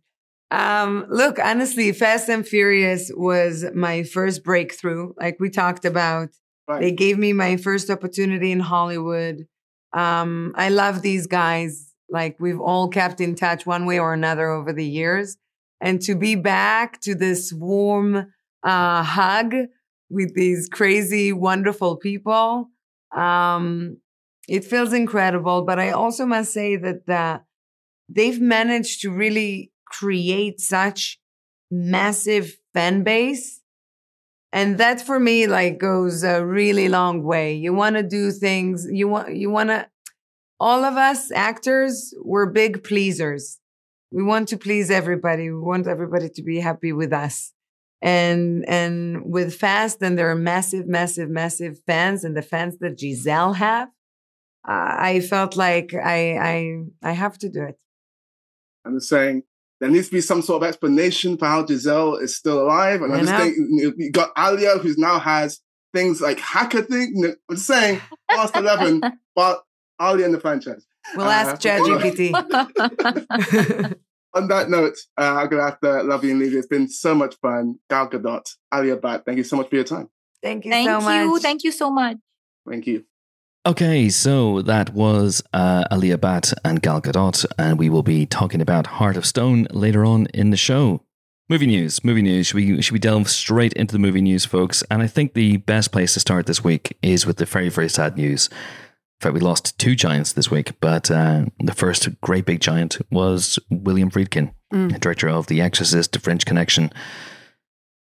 Look, honestly, Fast and Furious was my first breakthrough. Like we talked about, right. They gave me my first opportunity in Hollywood. I love these guys. Like we've all kept in touch one way or another over the years. And to be back to this warm hug with these crazy, wonderful people, it feels incredible. But I also must say that they've managed to really create such massive fan base. And that for me, goes a really long way. You want to do things, you want to, all of us actors, we're big pleasers. We want to please everybody. We want everybody to be happy with us. And with Fast, and there are massive, massive, massive fans, and the fans that Giselle have, I felt like I have to do it. I'm just saying, there needs to be some sort of explanation for how Giselle is still alive. And I'm just thinking, you got Alia, who now has things like hacker thing. I'm just saying, Fast 11, but Alia in the franchise. We'll ask ChatGPT. On that note, I'm going to have to love you and leave you. It's been so much fun. Gal Gadot, Alia Bhatt, thank you so much for your time. Thank you so much. Thank you so much. Thank you. Okay, so that was Alia Bhatt and Gal Gadot, and we will be talking about Heart of Stone later on in the show. Movie news. Should we delve straight into the movie news, folks? And I think the best place to start this week is with the very, very sad news. In fact, we lost two giants this week, but the first great big giant was William Friedkin, director of The Exorcist, The French Connection.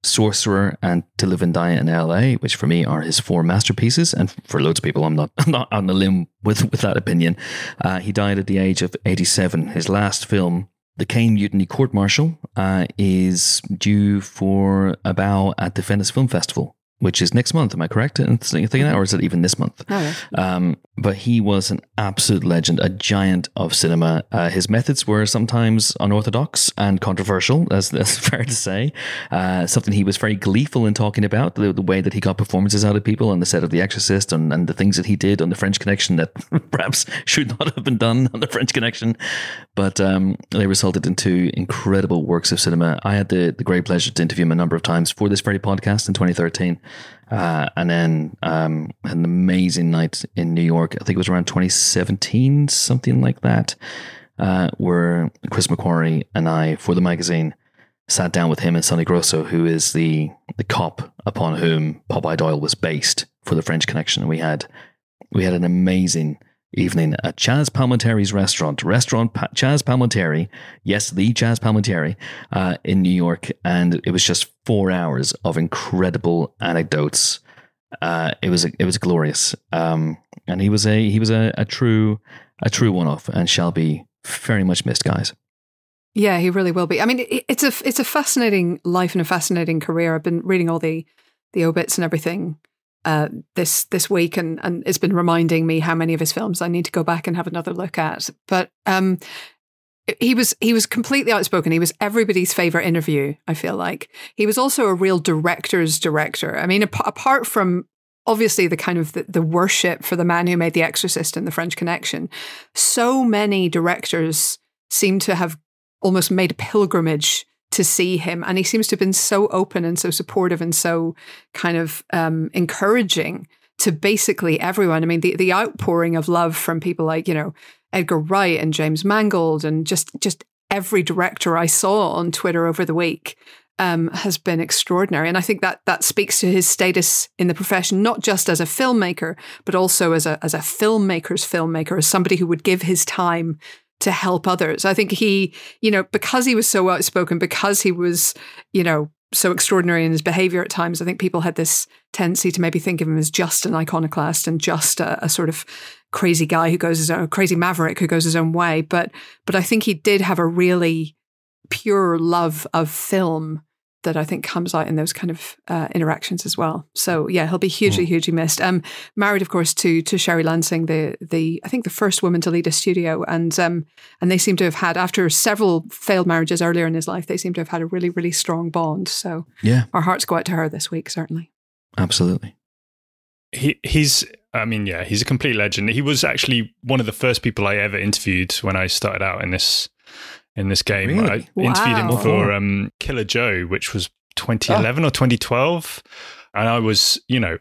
Sorcerer, and To Live and Die in LA, which for me are his 4 masterpieces. And for loads of people, I'm not on a limb with that opinion. He died at the age of 87. His last film, The Caine Mutiny Court Martial, is due for a bow at the Venice Film Festival, which is next month. Am I correct in thinking that, or is it even this month? But he was an absolute legend, a giant of cinema. His methods were sometimes unorthodox and controversial, that's fair to say. Something he was very gleeful in talking about, the way that he got performances out of people on the set of The Exorcist, and the things that he did on The French Connection that perhaps should not have been done on The French Connection. But they resulted into incredible works of cinema. I had the great pleasure to interview him a number of times for this very podcast in 2013. And then had an amazing night in New York. I think it was around 2017, something like that, where Chris McQuarrie and I, for the magazine, sat down with him and Sonny Grosso, who is the cop upon whom Popeye Doyle was based for The French Connection. And we had an amazing evening at Chaz Palminteri's restaurant Chaz Palminteri, yes, the Chaz Palminteri, in New York, and it was just 4 hours of incredible anecdotes. It was glorious, and he was a true one-off, and shall be very much missed, guys. Yeah, he really will be. I mean, it's a fascinating life and a fascinating career. I've been reading all the obits and everything this week, and it's been reminding me how many of his films I need to go back and have another look at. But he was completely outspoken. He was everybody's favorite interview, I feel like. He was also a real director's director. I mean, apart from obviously the kind of the worship for the man who made The Exorcist and The French Connection, so many directors seem to have almost made a pilgrimage to see him. And he seems to have been so open and so supportive and so kind of encouraging to basically everyone. I mean, the outpouring of love from people like, Edgar Wright and James Mangold and just every director I saw on Twitter over the week has been extraordinary. And I think that speaks to his status in the profession, not just as a filmmaker, but also as a filmmaker's filmmaker, as somebody who would give his time to help others. I think he, because he was so outspoken, because he was, so extraordinary in his behavior at times, I think people had this tendency to maybe think of him as just an iconoclast and just a sort of crazy guy who goes his own, crazy maverick who goes his own way. But I think he did have a really pure love of film that I think comes out in those kind of interactions as well. So yeah, he'll be hugely missed. Married, of course, to Sherry Lansing, the I think the first woman to lead a studio, and they seem to have had, after several failed marriages earlier in his life, they seem to have had a really, really strong bond. So yeah, our hearts go out to her this week, certainly. Absolutely. He's a complete legend. He was actually one of the first people I ever interviewed when I started out in this game. Really? I interviewed him for Killer Joe, which was 2011 or 2012. And I was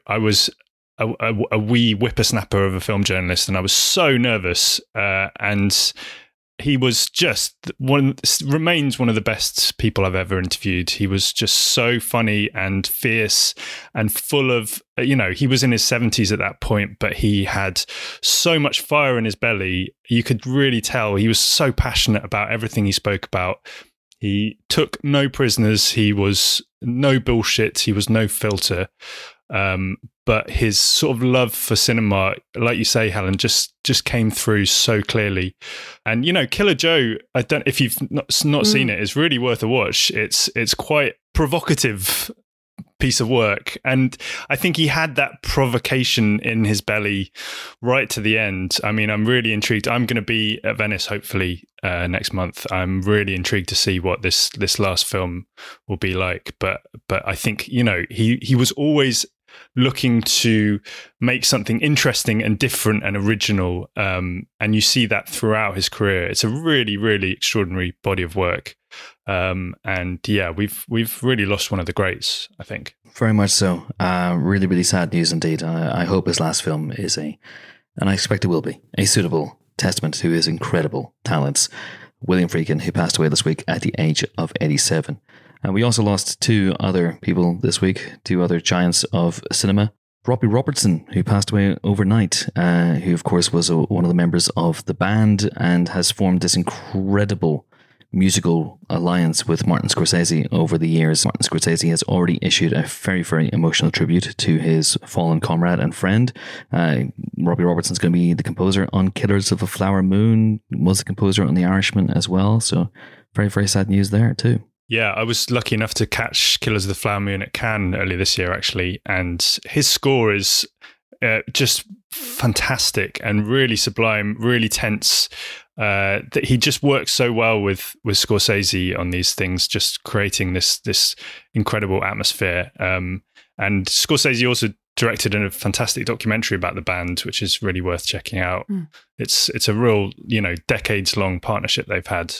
a wee whippersnapper of a film journalist, and I was so nervous. And he was remains one of the best people I've ever interviewed. He was just so funny and fierce and full of, he was in his 70s at that point, but he had so much fire in his belly. You could really tell he was so passionate about everything he spoke about. He took no prisoners. He was no bullshit. He was no filter. But his sort of love for cinema, like you say, Helen, just came through so clearly. And Killer Joe, if you've not seen it, it's really worth a watch. It's quite provocative piece of work, and I think he had that provocation in his belly right to the end. I mean, I'm really intrigued. I'm going to be at Venice hopefully next month. I'm really intrigued to see what this last film will be like. But I think he was always looking to make something interesting and different and original, and you see that throughout his career. It's a really, really extraordinary body of work, and yeah, we've really lost one of the greats, I think. Very much so. Really, really sad news indeed. I hope his last film is and I expect it will be, a suitable testament to his incredible talents. William Friedkin, who passed away this week at the age of 87. And we also lost 2 other people this week, 2 other giants of cinema. Robbie Robertson, who passed away overnight, who of course was one of the members of the band and has formed this incredible musical alliance with Martin Scorsese over the years. Martin Scorsese has already issued a very, very emotional tribute to his fallen comrade and friend. Robbie Robertson's going to be the composer on Killers of a Flower Moon, was the composer on The Irishman as well. So very, very sad news there too. Yeah, I was lucky enough to catch Killers of the Flower Moon at Cannes earlier this year, actually. And his score is just fantastic and really sublime, really tense. That he just works so well with Scorsese on these things, just creating this incredible atmosphere. And Scorsese also directed a fantastic documentary about the band, which is really worth checking out. It's a real, decades long partnership they've had.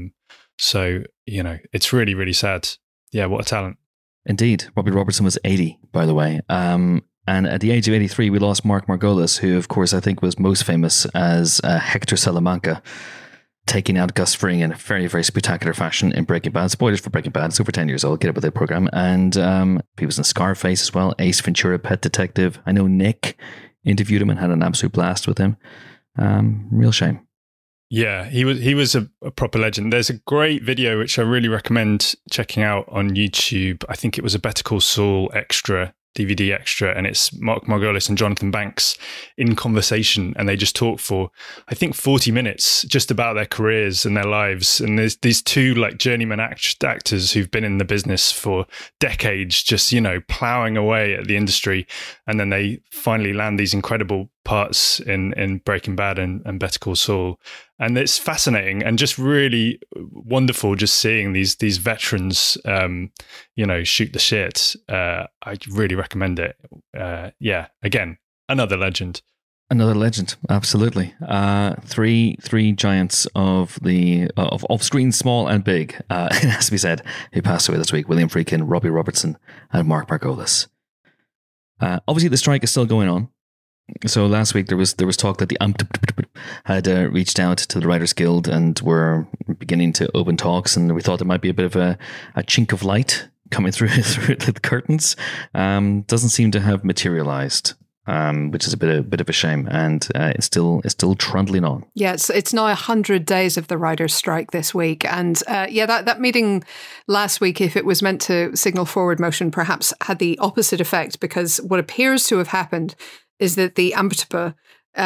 So, it's really, really sad. Yeah, what a talent. Indeed. Robbie Robertson was 80, by the way. And at the age of 83, we lost Mark Margolis, who, of course, I think was most famous as Hector Salamanca, taking out Gus Fring in a very, very spectacular fashion in Breaking Bad. Spoilers for Breaking Bad. It's over 10 years old. Get up with that program. And he was in Scarface as well. Ace Ventura, Pet Detective. I know Nick interviewed him and had an absolute blast with him. Real shame. Yeah, he was a proper legend. There's a great video which I really recommend checking out on YouTube. I think it was a Better Call Saul extra, DVD extra, and it's Mark Margolis and Jonathan Banks in conversation, and they just talk for, I think, 40 minutes just about their careers and their lives. And there's these two like journeyman actors who've been in the business for decades, just, plowing away at the industry. And then they finally land these incredible parts in Breaking Bad and Better Call Saul. And it's fascinating and just really wonderful just seeing these veterans, shoot the shit. I really recommend it. Again, another legend. Another legend, absolutely. Three giants of the of screen, small and big. It has to be said, who passed away this week: William Friedkin, Robbie Robertson, and Mark Margolis. Obviously, the strike is still going on. So last week there was talk that the had reached out to the Writers Guild and were beginning to open talks, and we thought there might be a bit of a chink of light coming through the curtains. Doesn't seem to have materialized, which is a bit of a shame, and it's still trundling on. Yeah, it's now 100 days of the writers' strike this week, and that meeting last week, if it was meant to signal forward motion, perhaps had the opposite effect, because what appears to have happened is that the AMPTP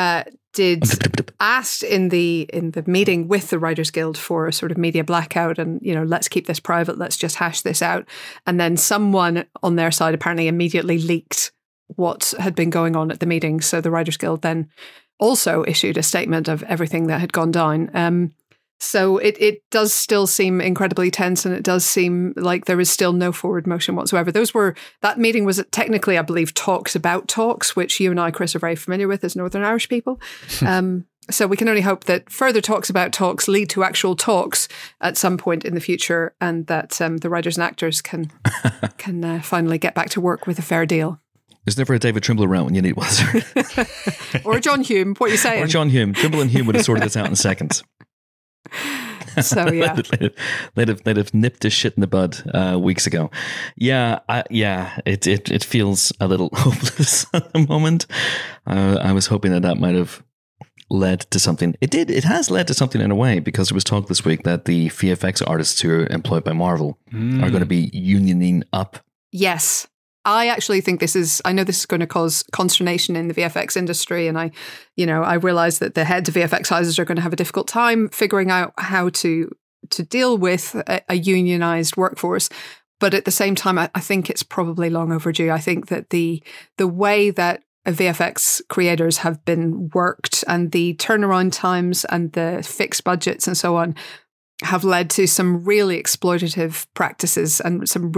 asked in the meeting with the Writers Guild for a sort of media blackout and, let's keep this private, let's just hash this out. And then someone on their side apparently immediately leaked what had been going on at the meeting. So the Writers Guild then also issued a statement of everything that had gone down. So it does still seem incredibly tense, and it does seem like there is still no forward motion whatsoever. That meeting was technically, I believe, talks about talks, which you and I, Chris, are very familiar with as Northern Irish people. So we can only hope that further talks about talks lead to actual talks at some point in the future, and that the writers and actors can finally get back to work with a fair deal. There's never a David Trimble around when you need one. Or John Hume, what are you saying? Or John Hume. Trimble and Hume would have sorted this out in seconds. So yeah, they'd have nipped this shit in the bud weeks ago. It feels a little hopeless at the moment. I was hoping that might have led to something. It did. It has led to something in a way, because there was talk this week that the VFX artists who are employed by Marvel are going to be unioning up. Yes. I actually think I know this is going to cause consternation in the VFX industry. And I realize that the heads of VFX houses are going to have a difficult time figuring out how to deal with a unionized workforce. But at the same time, I think it's probably long overdue. I think that the way that VFX creators have been worked, and the turnaround times and the fixed budgets and so on, have led to some really exploitative practices and some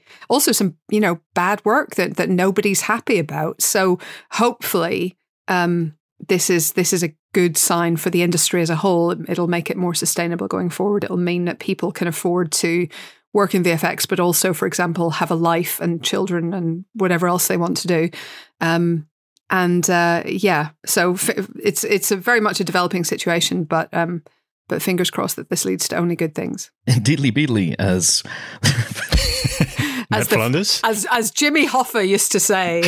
bad work that nobody's happy about. So hopefully this is a good sign for the industry as a whole. It'll make it more sustainable going forward. It'll mean that people can afford to work in VFX, but also, for example, have a life and children and whatever else they want to do. So it's a very much a developing situation, but fingers crossed that this leads to only good things. Deedly beedly, as Flanders, as Jimmy Hoffa used to say.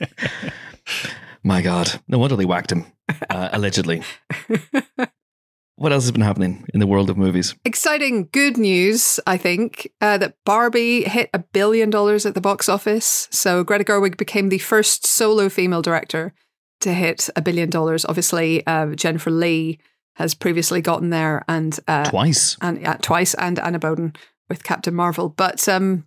My God, no wonder they whacked him, allegedly. What else has been happening in the world of movies? Exciting good news, I think, that Barbie hit $1 billion at the box office. So Greta Gerwig became the first solo female director to hit $1 billion. Obviously, Jennifer Lee has previously gotten there, and Twice, and Anna Boden with Captain Marvel. But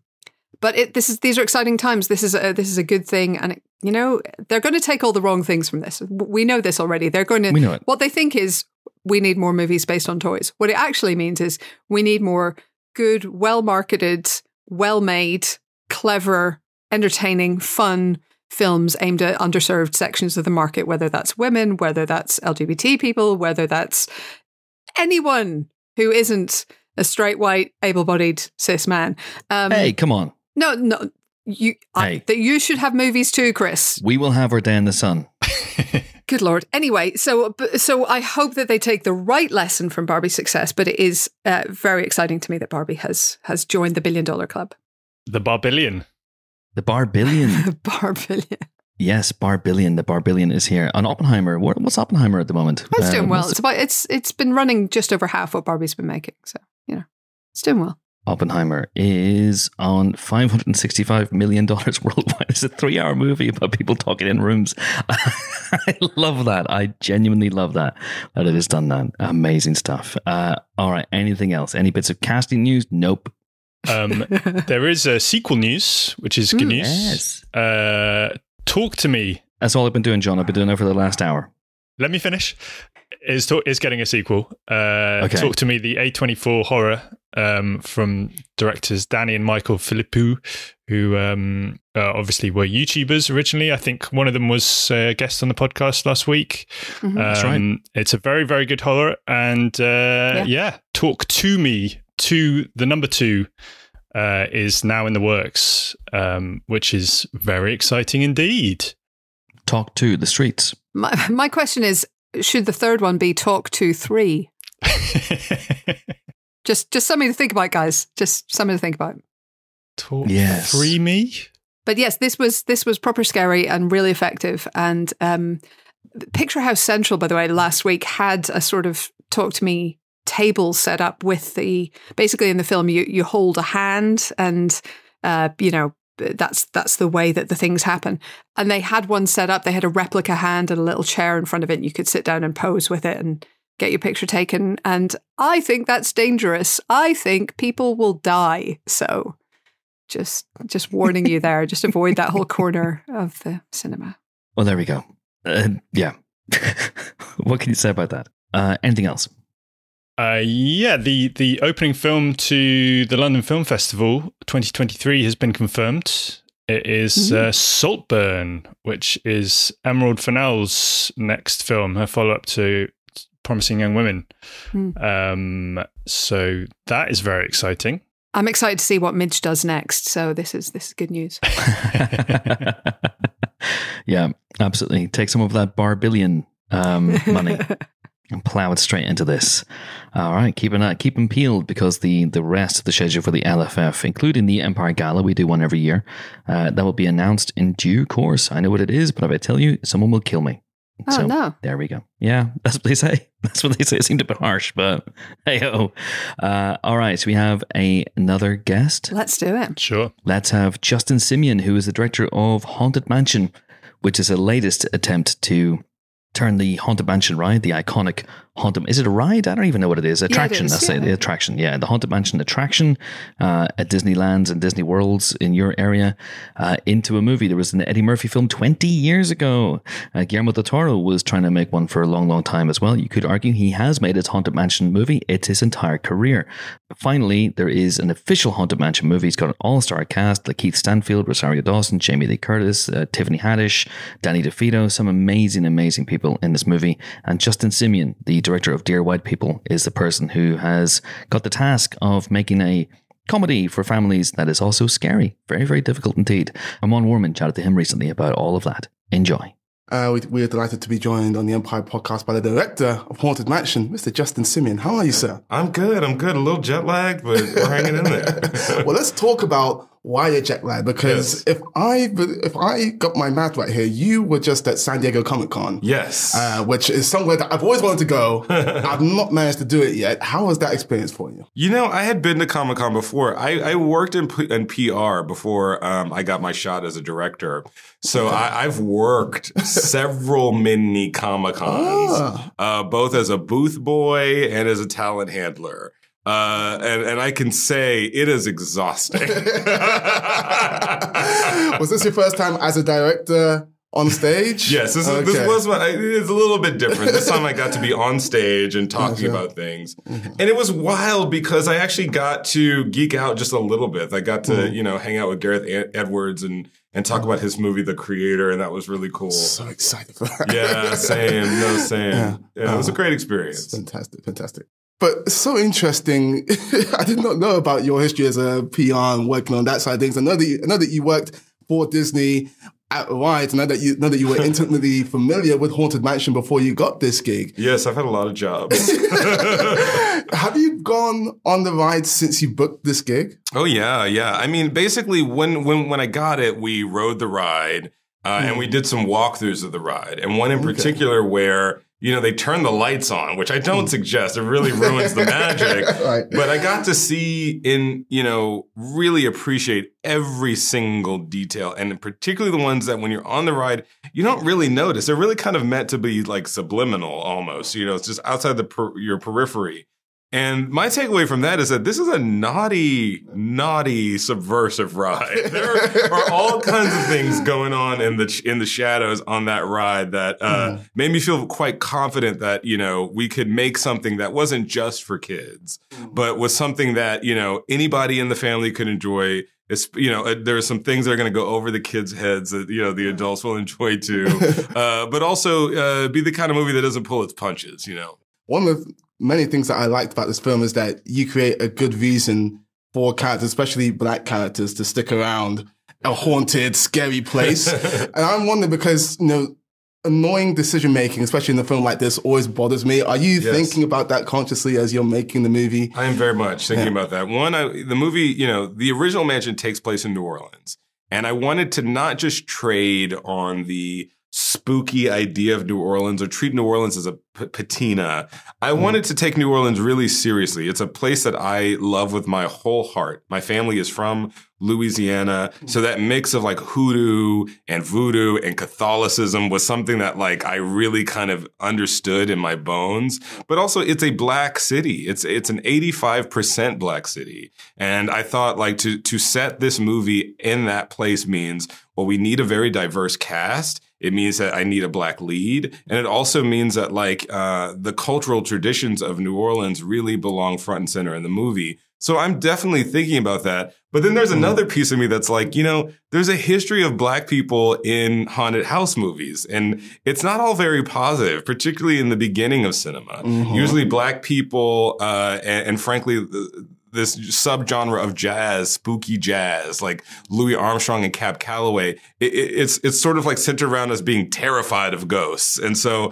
these are exciting times. This is a good thing, and they're going to take all the wrong things from this. We know this already. They're going to. We know it. What they think is we need more movies based on toys. What it actually means is we need more good, well-marketed, well-made, clever, entertaining, fun films aimed at underserved sections of the market, whether that's women, whether that's LGBT people, whether that's anyone who isn't a straight, white, able-bodied cis man. Hey, come on. No. That you should have movies too, Chris. We will have our day in the sun. Good Lord. Anyway, so I hope that they take the right lesson from Barbie's success, but it is very exciting to me that Barbie has joined the $1 billion club. The Barbillion. The Barbillion. The Barbillion. Yes, Barbillion. The Barbillion is here. And Oppenheimer. What's Oppenheimer at the moment? It's doing well. It's been running just over half what Barbie's been making. So, it's doing well. Oppenheimer is on $565 million worldwide. It's a 3-hour movie about people talking in rooms. I love that. I genuinely love that it is done that. Amazing stuff. All right. Anything else? Any bits of casting news? Nope. There is a sequel news, which is good news. Yes. Talk to Me. That's all I've been doing, John. I've been doing it for the last hour. Let me finish. Is getting a sequel. Okay. Talk to Me, the A24 horror from directors Danny and Michael Philippou, who obviously were YouTubers originally. I think one of them was a guest on the podcast last week. Mm-hmm. That's right. It's a very, very good horror. And Talk to Me, the number 2, is now in the works, which is very exciting indeed. Talk to the streets. My question is, should the third one be Talk to 3? Just something to think about, guys. Just something to think about. Talk 3 Me? But yes, this was proper scary and really effective. And Picture House Central, by the way, last week had a sort of Talk to Me table set up with basically in the film you hold a hand and that's the way that the things happen. And they had one set up. They had a replica hand and a little chair in front of it, and you could sit down and pose with it and get your picture taken. And I think that's dangerous. I think people will die. So just warning you there. Just avoid that whole corner of the cinema. Well, there we go. Yeah. What can you say about that? Anything else? The opening film to the London Film Festival 2023 has been confirmed. It is Saltburn, which is Emerald Fennell's next film, her follow-up to Promising Young Women. So that is very exciting. I'm excited to see what Midge does next. So this is good news. Yeah, absolutely. Take some of that Barbillion money. And plow it straight into this. All right, keep them peeled, because the rest of the schedule for the LFF, including the Empire Gala, we do one every year, that will be announced in due course. I know what it is, but if I tell you, someone will kill me. Oh, so, no. There we go. Yeah, that's what they say. That's what they say. It seemed a bit harsh, but hey-ho. All right, so we have another guest. Let's do it. Sure. Let's have Justin Simien, who is the director of Haunted Mansion, which is the latest attempt to turn the Haunted Mansion ride, the iconic Haunted... Is it a ride? I don't even know what it is. Attraction, yeah, it is, the attraction. Yeah, the Haunted Mansion attraction at Disneyland's and Disney Worlds in your area into a movie. There was an Eddie Murphy film 20 years ago. Guillermo del Toro was trying to make one for a long, long time as well. You could argue he has made his Haunted Mansion movie. It's his entire career. Finally, there is an official Haunted Mansion movie. It's got an all-star cast like Keith Stanfield, Rosario Dawson, Jamie Lee Curtis, Tiffany Haddish, Danny DeVito, some amazing, amazing people in this movie. And Justin Simien, the director of Dear White People, is the person who has got the task of making a comedy for families that is also scary. Very, very difficult indeed. Amon Warman chatted to him recently about all of that. Enjoy. We are delighted to be joined on the Empire podcast by the director of Haunted Mansion, Mr. Justin Simien. How are you, sir? I'm good. A little jet lagged, but we're hanging in there. Well, let's talk about why you're jet lagged, because if I got my math right here, you were just at San Diego Comic-Con. Yes. Which is somewhere that I've always wanted to go. I've not managed to do it yet. How was that experience for you? You know, I had been to Comic-Con before. I worked in PR before I got my shot as a director. So I've worked several mini Comic-Cons, both as a booth boy and as a talent handler. And I can say it is exhausting. Was this your first time as a director on stage? Yes, this was it's a little bit different. This time I got to be on stage and talking about things. And it was wild because I actually got to geek out just a little bit. I got to, hang out with Gareth Edwards and talk about his movie, The Creator, and that was really cool. So excited for that. Yeah, same. Yeah, it was a great experience. Fantastic. But it's so interesting. I did not know about your history as a PR and working on that side of things. I know that you worked for Disney at Rides. I know that you were intimately familiar with Haunted Mansion before you got this gig. Yes, I've had a lot of jobs. Have you gone on the ride since you booked this gig? Oh yeah. I mean, basically, when I got it, we rode the ride and we did some walkthroughs of the ride, and one in particular where they turn the lights on, which I don't suggest. It really ruins the magic. Right. But I got to see really appreciate every single detail, and particularly the ones that when you're on the ride, you don't really notice. They're really kind of meant to be like subliminal almost. It's just outside your periphery. And my takeaway from that is that this is a naughty, subversive ride. There are all kinds of things going on in the shadows on that ride that made me feel quite confident that we could make something that wasn't just for kids, but was something that anybody in the family could enjoy. There are some things that are going to go over the kids' heads that the adults will enjoy too, but also be the kind of movie that doesn't pull its punches. One of many things that I liked about this film is that you create a good reason for characters, especially black characters, to stick around a haunted, scary place. And I'm wondering because, annoying decision making, especially in a film like this, always bothers me. Are you thinking about that consciously as you're making the movie? I am very much thinking about that. The movie, the original Mansion takes place in New Orleans. And I wanted to not just trade on the spooky idea of New Orleans or treat New Orleans as a patina. I wanted to take New Orleans really seriously. It's a place that I love with my whole heart. My family is from Louisiana. So that mix of like hoodoo and voodoo and Catholicism was something that like I really kind of understood in my bones. But also it's a black city. It's an 85% black city. And I thought like to set this movie in that place means, well, we need a very diverse cast. It means that I need a black lead. And it also means that like the cultural traditions of New Orleans really belong front and center in the movie. So I'm definitely thinking about that. But then there's another piece of me that's like, there's a history of black people in haunted house movies. And it's not all very positive, particularly in the beginning of cinema. Usually black people and frankly, this subgenre of jazz, spooky jazz, like Louis Armstrong and Cab Calloway, it's sort of like centered around us being terrified of ghosts. And so,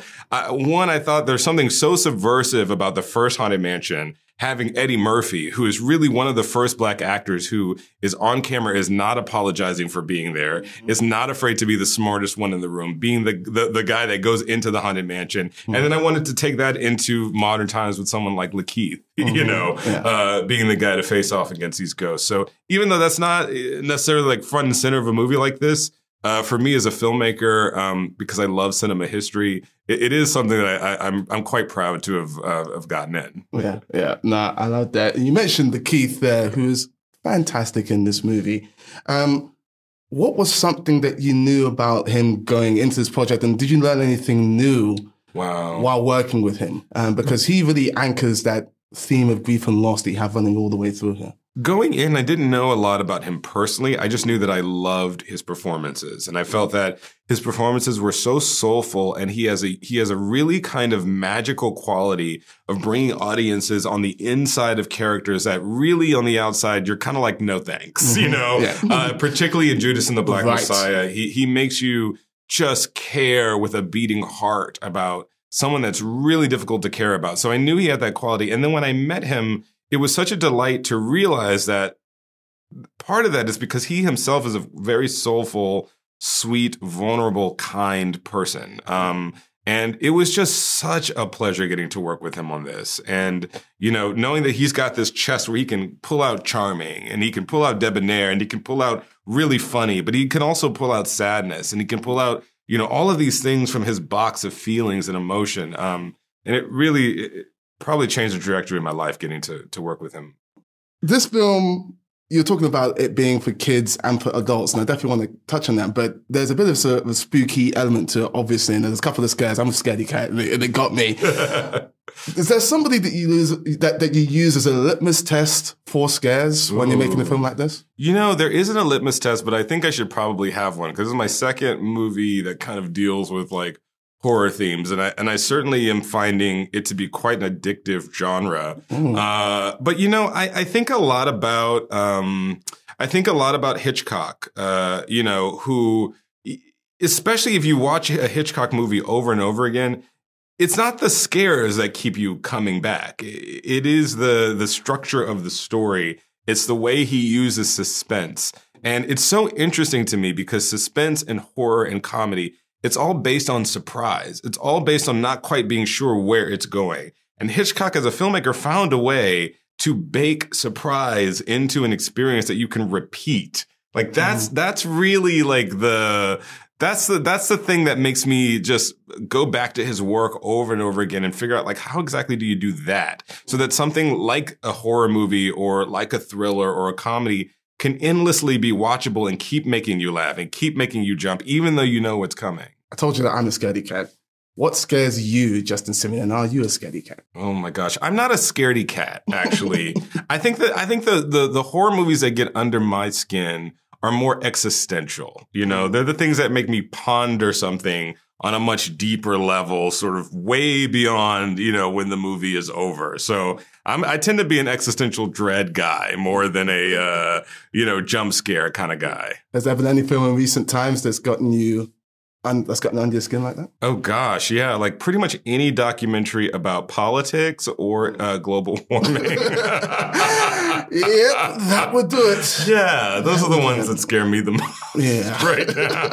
I thought there's something so subversive about the first Haunted Mansion, having Eddie Murphy, who is really one of the first black actors who is on camera, is not apologizing for being there, is not afraid to be the smartest one in the room, being the guy that goes into the Haunted Mansion. And then I wanted to take that into modern times with someone like Lakeith, being the guy to face off against these ghosts. So even though that's not necessarily like front and center of a movie like this, for me as a filmmaker, because I love cinema history, it is something that I'm quite proud to have gotten in. Yeah. No, I love that. You mentioned the Keith there, who is fantastic in this movie. What was something that you knew about him going into this project, and did you learn anything new while working with him? Because he really anchors that theme of grief and loss that you have running all the way through here. Going in, I didn't know a lot about him personally. I just knew that I loved his performances. And I felt that his performances were so soulful, and he has a really kind of magical quality of bringing audiences on the inside of characters that really on the outside, you're kind of like, no thanks, particularly in Judas and the Black Messiah. He makes you just care with a beating heart about someone that's really difficult to care about. So I knew he had that quality. And then when I met him, it was such a delight to realize that part of that is because he himself is a very soulful, sweet, vulnerable, kind person. And it was just such a pleasure getting to work with him on this. And, you know, knowing that he's got this chest where he can pull out charming and he can pull out debonair and he can pull out really funny, but he can also pull out sadness and he can pull out, you know, all of these things from his box of feelings and emotion. And it probably changed the trajectory of my life getting to work with him. This film, you're talking about it being for kids and for adults, and I definitely want to touch on that, but there's a bit of a spooky element to it, obviously, and there's a couple of scares. I'm a scaredy cat, and it got me. Is there somebody that you use as a litmus test for scares when you're making a film like this? You know, there isn't a litmus test, but I think I should probably have one, because this is my second movie that kind of deals with, like, horror themes, and I certainly am finding it to be quite an addictive genre. But you know, I think a lot about Hitchcock. You know, who, especially if you watch a Hitchcock movie over and over again, it's not the scares that keep you coming back. It is the structure of the story. It's the way he uses suspense, and it's so interesting to me because suspense and horror and comedy, it's all based on surprise. It's all based on not quite being sure where it's going. And Hitchcock, as a filmmaker, found a way to bake surprise into an experience that you can repeat. Like that's really like that's the thing that makes me just go back to his work over and over again and figure out, like, how exactly do you do that so that something like a horror movie or like a thriller or a comedy can endlessly be watchable and keep making you laugh and keep making you jump, even though you know what's coming. I told you that I'm a scaredy cat. What scares you, Justin Simien? Are you a scaredy cat? Oh my gosh, I'm not a scaredy cat, actually. I think the horror movies that get under my skin are more existential. You know, they're the things that make me ponder something on a much deeper level, sort of way beyond, you know, when the movie is over. So I tend to be an existential dread guy more than a, jump scare kind of guy. Has there been any film in recent times that's gotten under your skin like that? Oh gosh, yeah, like pretty much any documentary about politics or global warming. Yeah, that would do it. Yeah, those are the ones that scare me the most right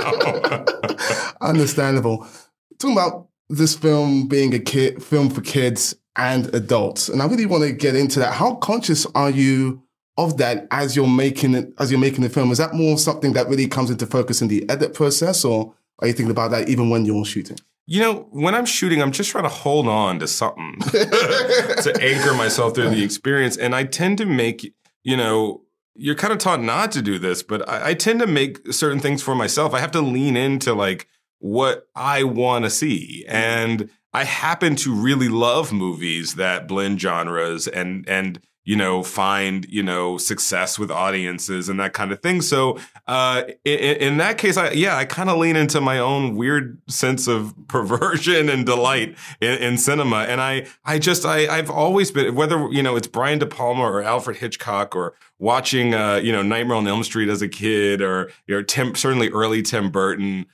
now. Understandable. Talking about this film being a film for kids and adults, and I really want to get into that. How conscious are you of that as you're making the film? Is that more something that really comes into focus in the edit process, or are you thinking about that even when you're shooting? You know, when I'm shooting, I'm just trying to hold on to something to anchor myself through the experience. And I tend to make, you know, you're kind of taught not to do this, but I tend to make certain things for myself. I have to lean into like what I want to see. And I happen to really love movies that blend genres and you know, find, you know, success with audiences and that kind of thing. So in that case, I kind of lean into my own weird sense of perversion and delight in cinema. And I've always been, whether, you know, it's Brian De Palma or Alfred Hitchcock or watching, Nightmare on Elm Street as a kid or, you know, certainly early Tim Burton.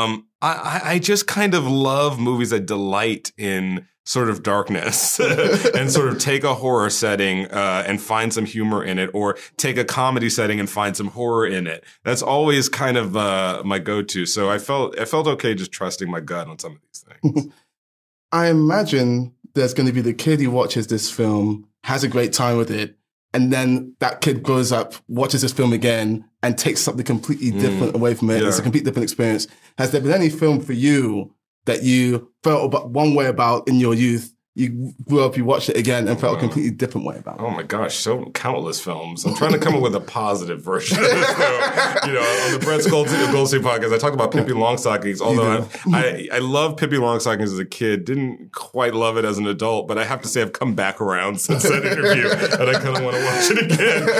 I just kind of love movies that delight in sort of darkness and sort of take a horror setting and find some humor in it, or take a comedy setting and find some horror in it. That's always kind of my go-to. So I felt okay just trusting my gut on some of these things. I imagine there's going to be the kid who watches this film, has a great time with it, and then that kid grows up, watches this film again, and takes something completely different away from it. Yeah. It's a completely different experience. Has there been any film for you that you felt one way about in your youth, you grew up, you watched it again and felt a completely different way about it? Oh my gosh, so countless films. I'm trying to come up with a positive version of this film. You know, on the Brett Goldstein podcast, I talked about Pippi Longstockings, although I love Pippi Longstockings as a kid, didn't quite love it as an adult, but I have to say I've come back around since that interview and I kind of want to watch it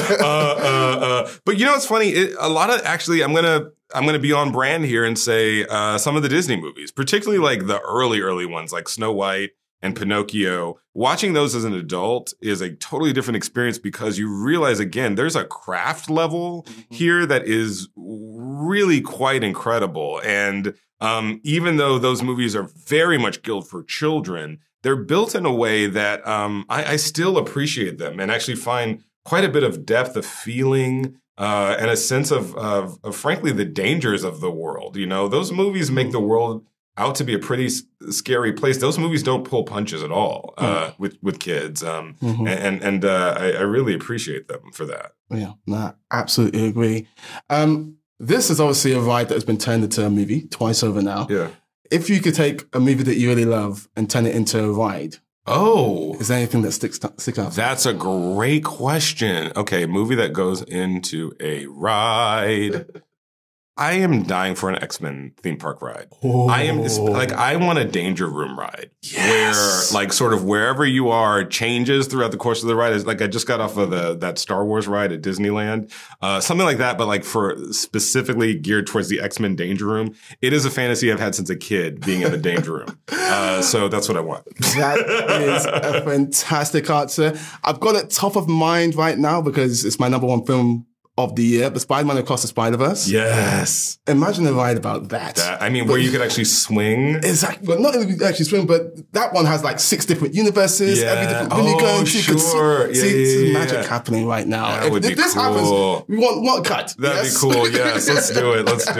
again. But you know, it's funny, I'm going to be on brand here and say some of the Disney movies, particularly like the early ones, like Snow White and Pinocchio. Watching those as an adult is a totally different experience because you realize, again, there's a craft level here that is really quite incredible. And even though those movies are very much geared for children, they're built in a way that I still appreciate them and actually find quite a bit of depth of feeling and a sense of frankly, the dangers of the world. You know, those movies make the world out to be a pretty scary place. Those movies don't pull punches at all with kids. I really appreciate them for that. Yeah, no, I absolutely agree. This is obviously a ride that has been turned into a movie twice over now. Yeah. If you could take a movie that you really love and turn it into a ride, is there anything that sticks out? That's a great question. Okay, movie that goes into a ride. I am dying for an X-Men theme park ride. I want a Danger Room ride. Yes. Where, like, sort of wherever you are changes throughout the course of the ride. It's like I just got off of that Star Wars ride at Disneyland. Something like that, but like for specifically geared towards the X-Men Danger Room. It is a fantasy I've had since a kid, being in the Danger Room. So that's what I want. That is a fantastic answer. I've got it top of mind right now because it's my number one film of the year, the Spider-Man Across the Spider-Verse. Yes. Imagine a ride about that. Where you could actually swing. Exactly. Well, not actually swing, but that one has like 6 different universes, every different room you go into. You could see magic happening right now. That would be this cool. happens, we want one cut. That'd be cool, yes. Let's do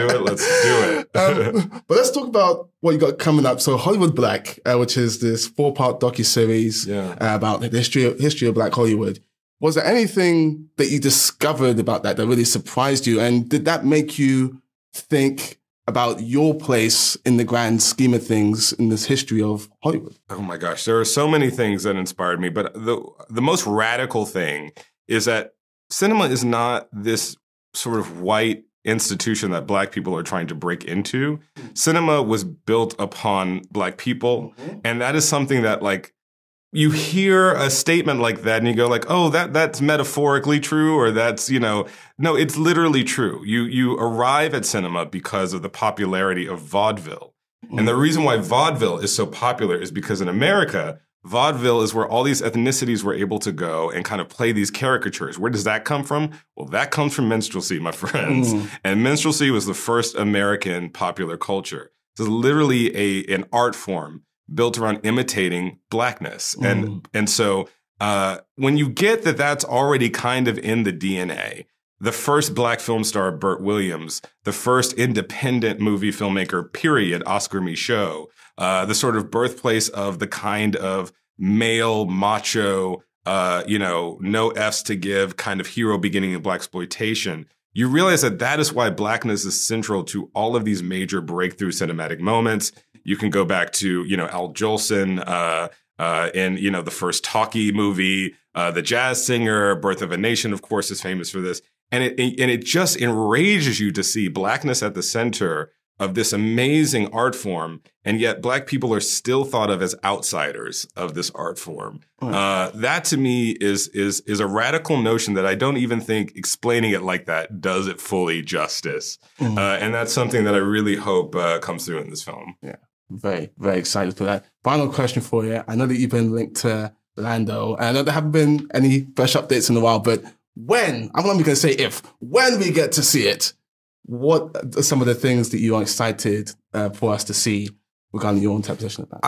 it. But let's talk about what you got coming up. So Hollywood Black, which is this 4-part docuseries about the history of Black Hollywood. Was there anything that you discovered about that really surprised you? And did that make you think about your place in the grand scheme of things in this history of Hollywood? Oh my gosh, there are so many things that inspired me. But the most radical thing is that cinema is not this sort of white institution that Black people are trying to break into. Cinema was built upon Black people. And that is something that, like, you hear a statement like that and you go like, oh, that's metaphorically true, or that's, no, it's literally true. You arrive at cinema because of the popularity of vaudeville. And the reason why vaudeville is so popular is because in America, vaudeville is where all these ethnicities were able to go and kind of play these caricatures. Where does that come from? Well, that comes from minstrelsy, my friends. And minstrelsy was the first American popular culture. It's literally an art form built around imitating Blackness. And so when you get that that's already kind of in the DNA, the first Black film star, Burt Williams, the first independent movie filmmaker, period, Oscar Micheaux, the sort of birthplace of the kind of male, macho, no F's to give kind of hero beginning of Blaxploitation, you realize that is why Blackness is central to all of these major breakthrough cinematic moments. You can go back to, Al Jolson in, the first talkie movie, The Jazz Singer, Birth of a Nation, of course, is famous for this. And it just enrages you to see Blackness at the center of this amazing art form. And yet Black people are still thought of as outsiders of this art form. That to me is a radical notion that I don't even think explaining it like that does it fully justice. And that's something that I really hope comes through in this film. Yeah. Very, very excited for that. Final question for you. I know that you've been linked to Lando, and I know there haven't been any fresh updates in a while, but when we get to see it, what are some of the things that you are excited for us to see regarding your interpretation of that?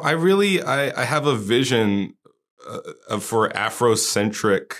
I have a vision for Afrocentric,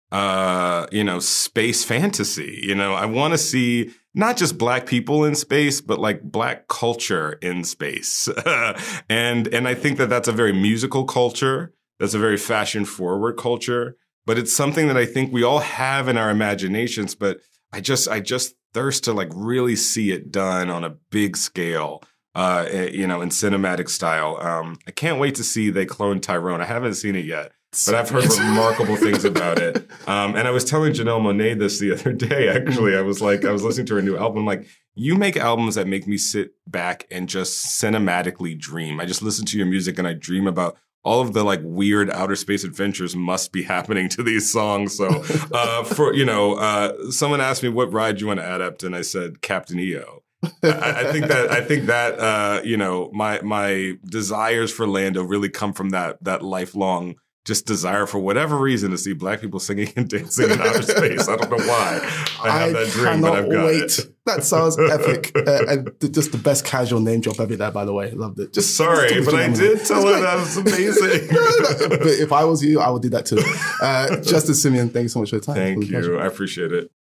space fantasy. I want to see not just Black people in space, but like Black culture in space. and I think that that's a very musical culture. That's a very fashion forward culture, but it's something that I think we all have in our imaginations, but I just thirst to like really see it done on a big scale, in cinematic style. I can't wait to see they clone Tyrone. I haven't seen it yet, but I've heard remarkable things about it. And I was telling Janelle Monáe this the other day, actually. I was listening to her new album. I'm like, you make albums that make me sit back and just cinematically dream. I just listen to your music and I dream about all of the like weird outer space adventures must be happening to these songs. So, someone asked me what ride you want to adapt, and I said Captain EO. I think that my desires for Lando really come from that lifelong just desire for whatever reason to see Black people singing and dancing in outer space. I don't know why I have that dream, but I've got it. That sounds epic. And just the best casual name drop ever there, by the way. Loved it. Sorry, but I did tell her that was amazing. But if I was you, I would do that too. Justin Simien, thank you so much for your time. Thank you. I appreciate it.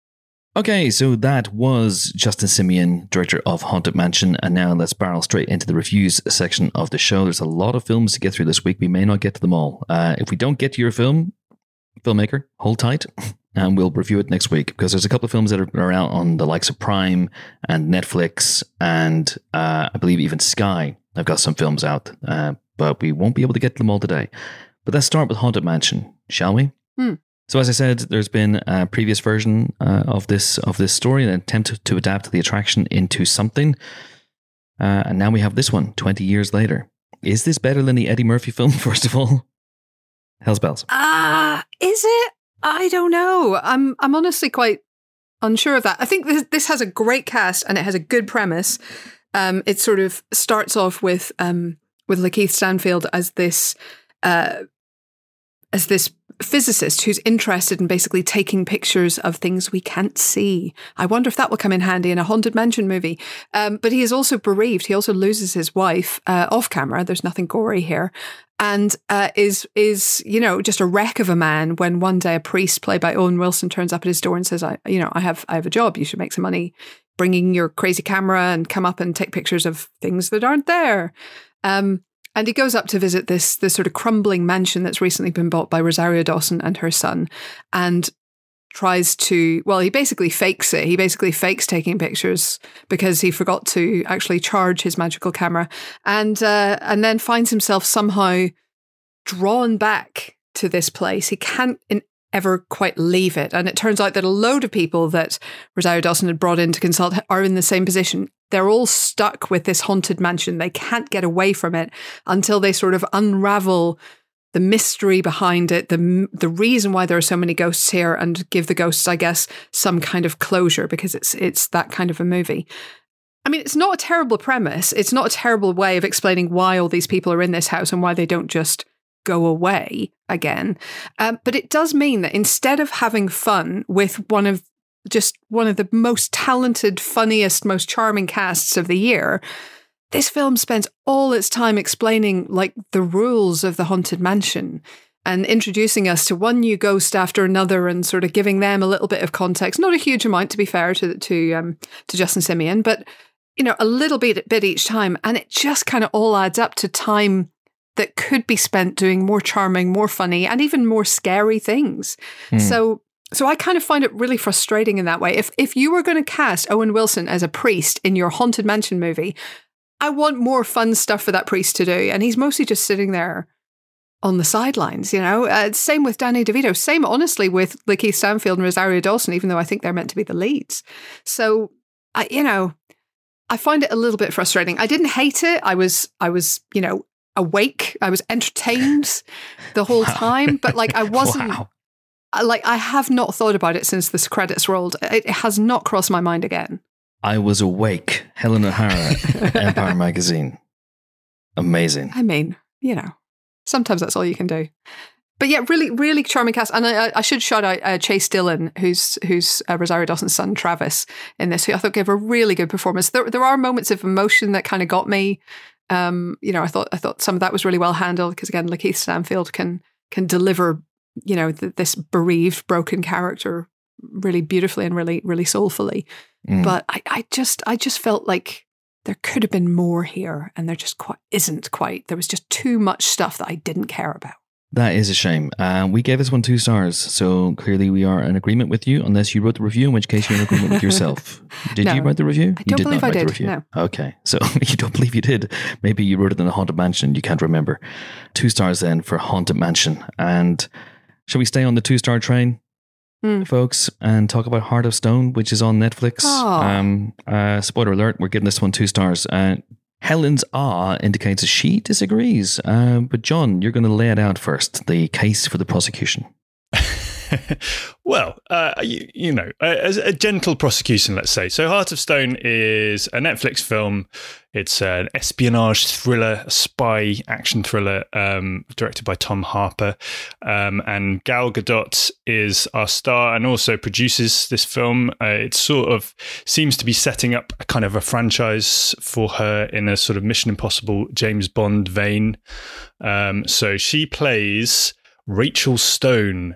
Okay, so that was Justin Simien, director of Haunted Mansion, and now let's barrel straight into the reviews section of the show. There's a lot of films to get through this week. We may not get to them all. If we don't get to your film, filmmaker, hold tight, and we'll review it next week, because there's a couple of films that are out on the likes of Prime and Netflix, and I believe even Sky. I've got some films out, but we won't be able to get to them all today. But let's start with Haunted Mansion, shall we? So as I said, there's been a previous version of this story, an attempt to adapt the attraction into something. And now we have this one, 20 years later. Is this better than the Eddie Murphy film, first of all? Hell's Bells. Is it? I don't know. I'm honestly quite unsure of that. I think this has a great cast and it has a good premise. It sort of starts off with Lakeith Stanfield as this physicist who's interested in basically taking pictures of things we can't see. I wonder if that will come in handy in a Haunted Mansion movie. But he is also bereaved. He also loses his wife off camera. There's nothing gory here. And is just a wreck of a man when one day a priest played by Owen Wilson turns up at his door and says, I have a job. You should make some money bringing your crazy camera and come up and take pictures of things that aren't there. And he goes up to visit this sort of crumbling mansion that's recently been bought by Rosario Dawson and her son, and tries to, he basically fakes it. He basically fakes taking pictures because he forgot to actually charge his magical camera, and then finds himself somehow drawn back to this place. He can't ever quite leave it. And it turns out that a load of people that Rosario Dawson had brought in to consult are in the same position. They're all stuck with this haunted mansion. They can't get away from it until they sort of unravel the mystery behind it, the reason why there are so many ghosts here, and give the ghosts, I guess, some kind of closure, because it's that kind of a movie. I mean, it's not a terrible premise. It's not a terrible way of explaining why all these people are in this house and why they don't just go away again. But it does mean that instead of having fun with one of the most talented, funniest, most charming casts of the year, this film spends all its time explaining the rules of the Haunted Mansion and introducing us to one new ghost after another and sort of giving them a little bit of context. Not a huge amount, to be fair, to Justin Simien, but a little bit each time. And it just kind of all adds up to time that could be spent doing more charming, more funny, and even more scary things. So I kind of find it really frustrating in that way. If you were going to cast Owen Wilson as a priest in your Haunted Mansion movie, I want more fun stuff for that priest to do. And he's mostly just sitting there on the sidelines, Same with Danny DeVito. Same, honestly, with Lakeith Stanfield and Rosario Dawson, even though I think they're meant to be the leads. So, I find it a little bit frustrating. I didn't hate it. I was awake. I was entertained the whole time, but I wasn't. Wow. I have not thought about it since the credits rolled. It has not crossed my mind again. I was awake. Helen O'Hara, Empire Magazine. Amazing. I mean, sometimes that's all you can do. But yeah, really, really charming cast. And I should shout out Chase Dillon, who's Rosario Dawson's son, Travis, in this, who I thought gave a really good performance. There are moments of emotion that kind of got me. I thought some of that was really well handled, because again, Lakeith Stanfield can deliver, this bereaved, broken character really beautifully and really, really soulfully. But I just felt like there could have been more here, and there just isn't quite. There was just too much stuff that I didn't care about. That is a shame. We gave this one 2 stars, so clearly we are in agreement with you, unless you wrote the review, in which case you're in agreement with yourself. Did you write the review? I don't believe I did. No. Okay, so you don't believe you did. Maybe you wrote it in a Haunted Mansion, you can't remember. 2 stars then for Haunted Mansion. And shall we stay on the 2-star train, folks, and talk about Heart of Stone, which is on Netflix? Spoiler alert, we're giving this one 2 stars. Helen's indicates that she disagrees. But John, you're going to lay it out first, the case for the prosecution. Well, as a gentle prosecution, let's say. So Heart of Stone is a Netflix film. It's an espionage thriller, a spy action thriller, directed by Tom Harper. And Gal Gadot is our star and also produces this film. It sort of seems to be setting up a kind of a franchise for her in a sort of Mission Impossible, James Bond vein. So she plays Rachel Stone,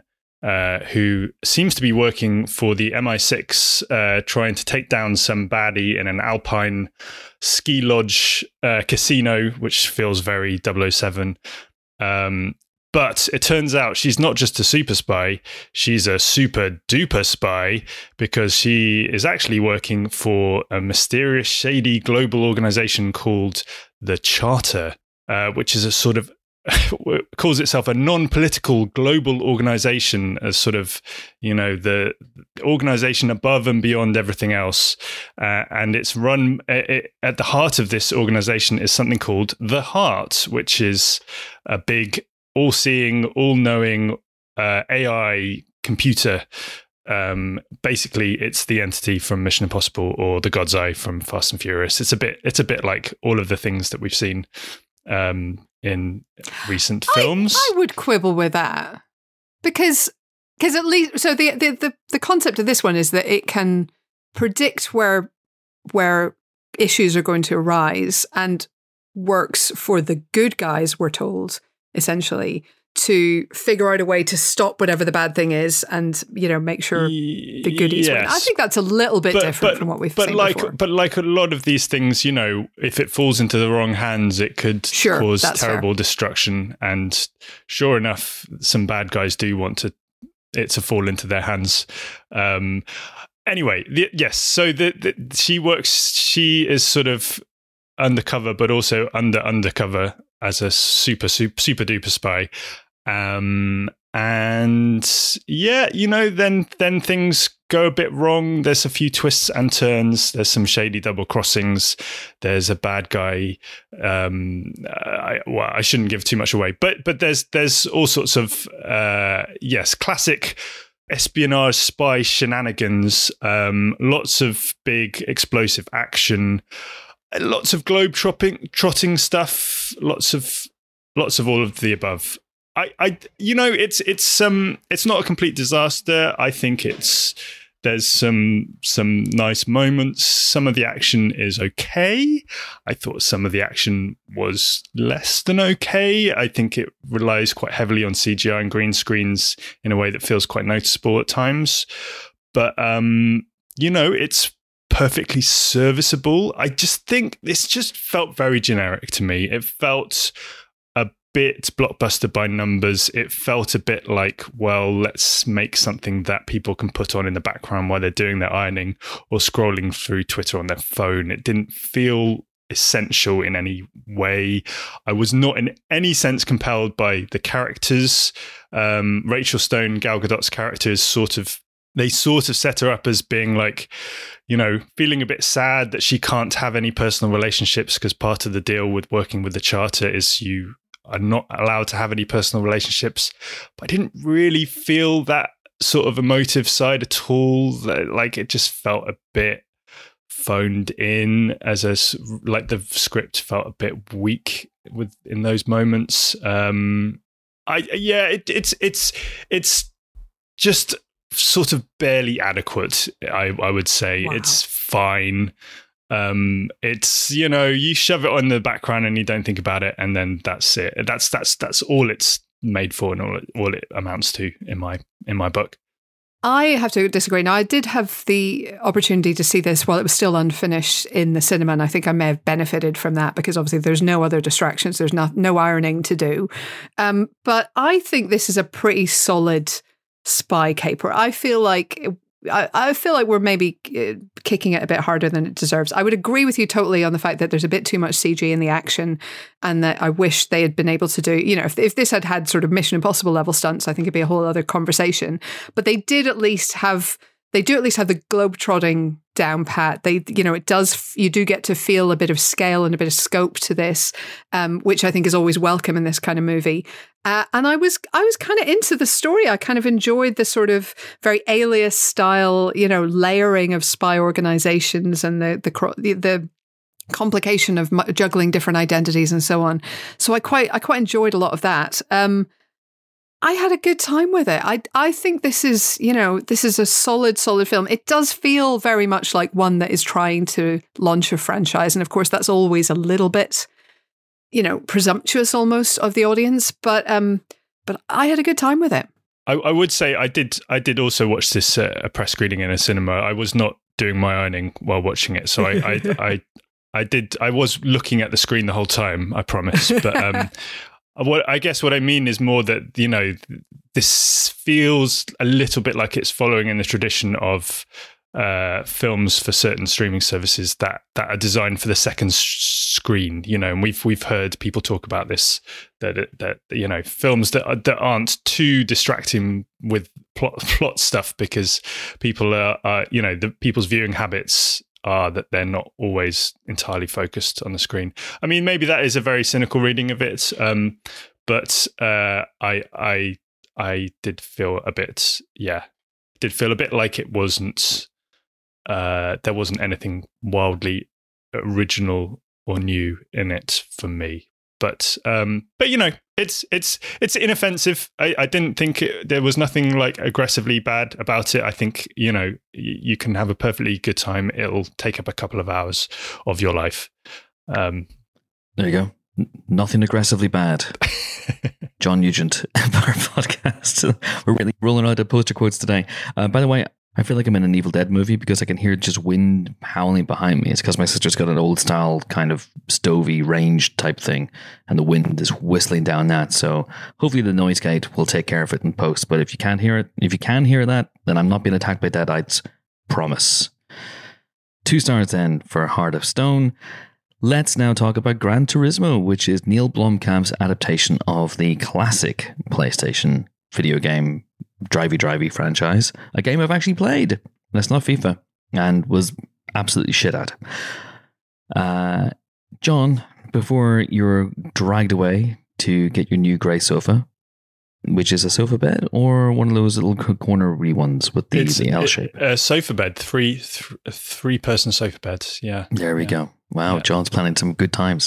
who seems to be working for the MI6, trying to take down some baddie in an alpine ski lodge casino, which feels very 007. But it turns out she's not just a super spy, she's a super duper spy, because she is actually working for a mysterious, shady global organization called the Charter, which is a sort of calls itself a non-political global organization, as sort of, the organization above and beyond everything else. And it's run at the heart of this organization is something called the Heart, which is a big, all-seeing, all-knowing AI computer. Basically, it's the entity from Mission Impossible or the God's Eye from Fast and Furious. It's a bit like all of the things that we've seen in recent films. I would quibble with that because at least the concept of this one is that it can predict where issues are going to arise and works for the good guys, we're told, essentially, to figure out a way to stop whatever the bad thing is and, make sure the goodies win. I think that's a little bit different from what we've seen before. But like a lot of these things, if it falls into the wrong hands, it could cause terrible destruction. And sure enough, some bad guys do want it to fall into their hands. Anyway, yes. So she is sort of undercover, but also undercover as a super duper spy. And yeah, then things go a bit wrong. There's a few twists and turns. There's some shady double crossings. There's a bad guy. I shouldn't give too much away, but there's all sorts of classic espionage spy shenanigans. Lots of big explosive action. Lots of globe-trotting stuff. Lots of all of the above. It's not a complete disaster. I think there's some nice moments. Some of the action is okay. I thought some of the action was less than okay. I think it relies quite heavily on CGI and green screens in a way that feels quite noticeable at times. But it's perfectly serviceable. I just think this just felt very generic to me. It felt a bit blockbuster by numbers. It felt a bit like, well, let's make something that people can put on in the background while they're doing their ironing or scrolling through Twitter on their phone. It didn't feel essential in any way. I was not in any sense compelled by the characters. Rachel Stone, Gal Gadot's character, is sort of set her up as being like, feeling a bit sad that she can't have any personal relationships because part of the deal with working with the Charter is you are not allowed to have any personal relationships. But I didn't really feel that sort of emotive side at all. Like, it just felt a bit phoned in like the script felt a bit weak in those moments. It's just sort of barely adequate, I would say. Wow. It's fine. It's, you shove it on the background and you don't think about it, and then that's it. That's all it's made for, and all it amounts to in my book. I have to disagree. Now, I did have the opportunity to see this while it was still unfinished in the cinema, and I think I may have benefited from that because obviously there's no other distractions. There's no ironing to do. But I think this is a pretty solid spy caper. I feel like we're maybe kicking it a bit harder than it deserves. I would agree with you totally on the fact that there's a bit too much CG in the action, and that I wish they had been able to do, if this had sort of Mission Impossible level stunts, I think it'd be a whole other conversation. But they do at least have the globetrotting down pat. You do get to feel a bit of scale and a bit of scope to this, which I think is always welcome in this kind of movie. And I was kind of into the story. I kind of enjoyed the sort of very Alias style, layering of spy organizations and the complication of juggling different identities and so on. So I quite enjoyed a lot of that. I had a good time with it. I think this is a solid film. It does feel very much like one that is trying to launch a franchise. And of course, that's always a little bit, presumptuous almost of the audience. But I had a good time with it. I would say I did also watch this a press screening in a cinema. I was not doing my ironing while watching it, so I was looking at the screen the whole time, I promise. But what I mean is more that, you know, this feels a little bit like it's following in the tradition of films for certain streaming services that are designed for the second screen, you know, and we've heard people talk about this, that you know, films that aren't too distracting with plot stuff, because people are you know, the people's viewing habits are that they're not always entirely focused on the screen. I mean, maybe that is a very cynical reading of it, but I did feel a bit, like it wasn't. There wasn't anything wildly original or new in it for me, but you know, it's inoffensive. I didn't think there was nothing like aggressively bad about it. I think, you know, you can have a perfectly good time. It'll take up a couple of hours of your life. There you go. Nothing aggressively bad. John Nugent, our podcast. We're really rolling out the poster quotes today. By the way, I feel like I'm in an Evil Dead movie because I can hear just wind howling behind me. It's because my sister's got an old style kind of stovey range type thing, and the wind is whistling down that. So hopefully the noise gate will take care of it in post. But if you can't hear that, then I'm not being attacked by deadites. Promise. 2 stars then for Heart of Stone. Let's now talk about Gran Turismo, which is Neil Blomkamp's adaptation of the classic PlayStation video game drivey franchise, a game I've actually played. That's not FIFA, and was absolutely shit at. John, before you're dragged away to get your new grey sofa, which is a sofa bed or one of those little corner-y ones with the L shape? A sofa bed, three-person sofa bed. Yeah. There we go. Wow, yeah. John's planning some good times.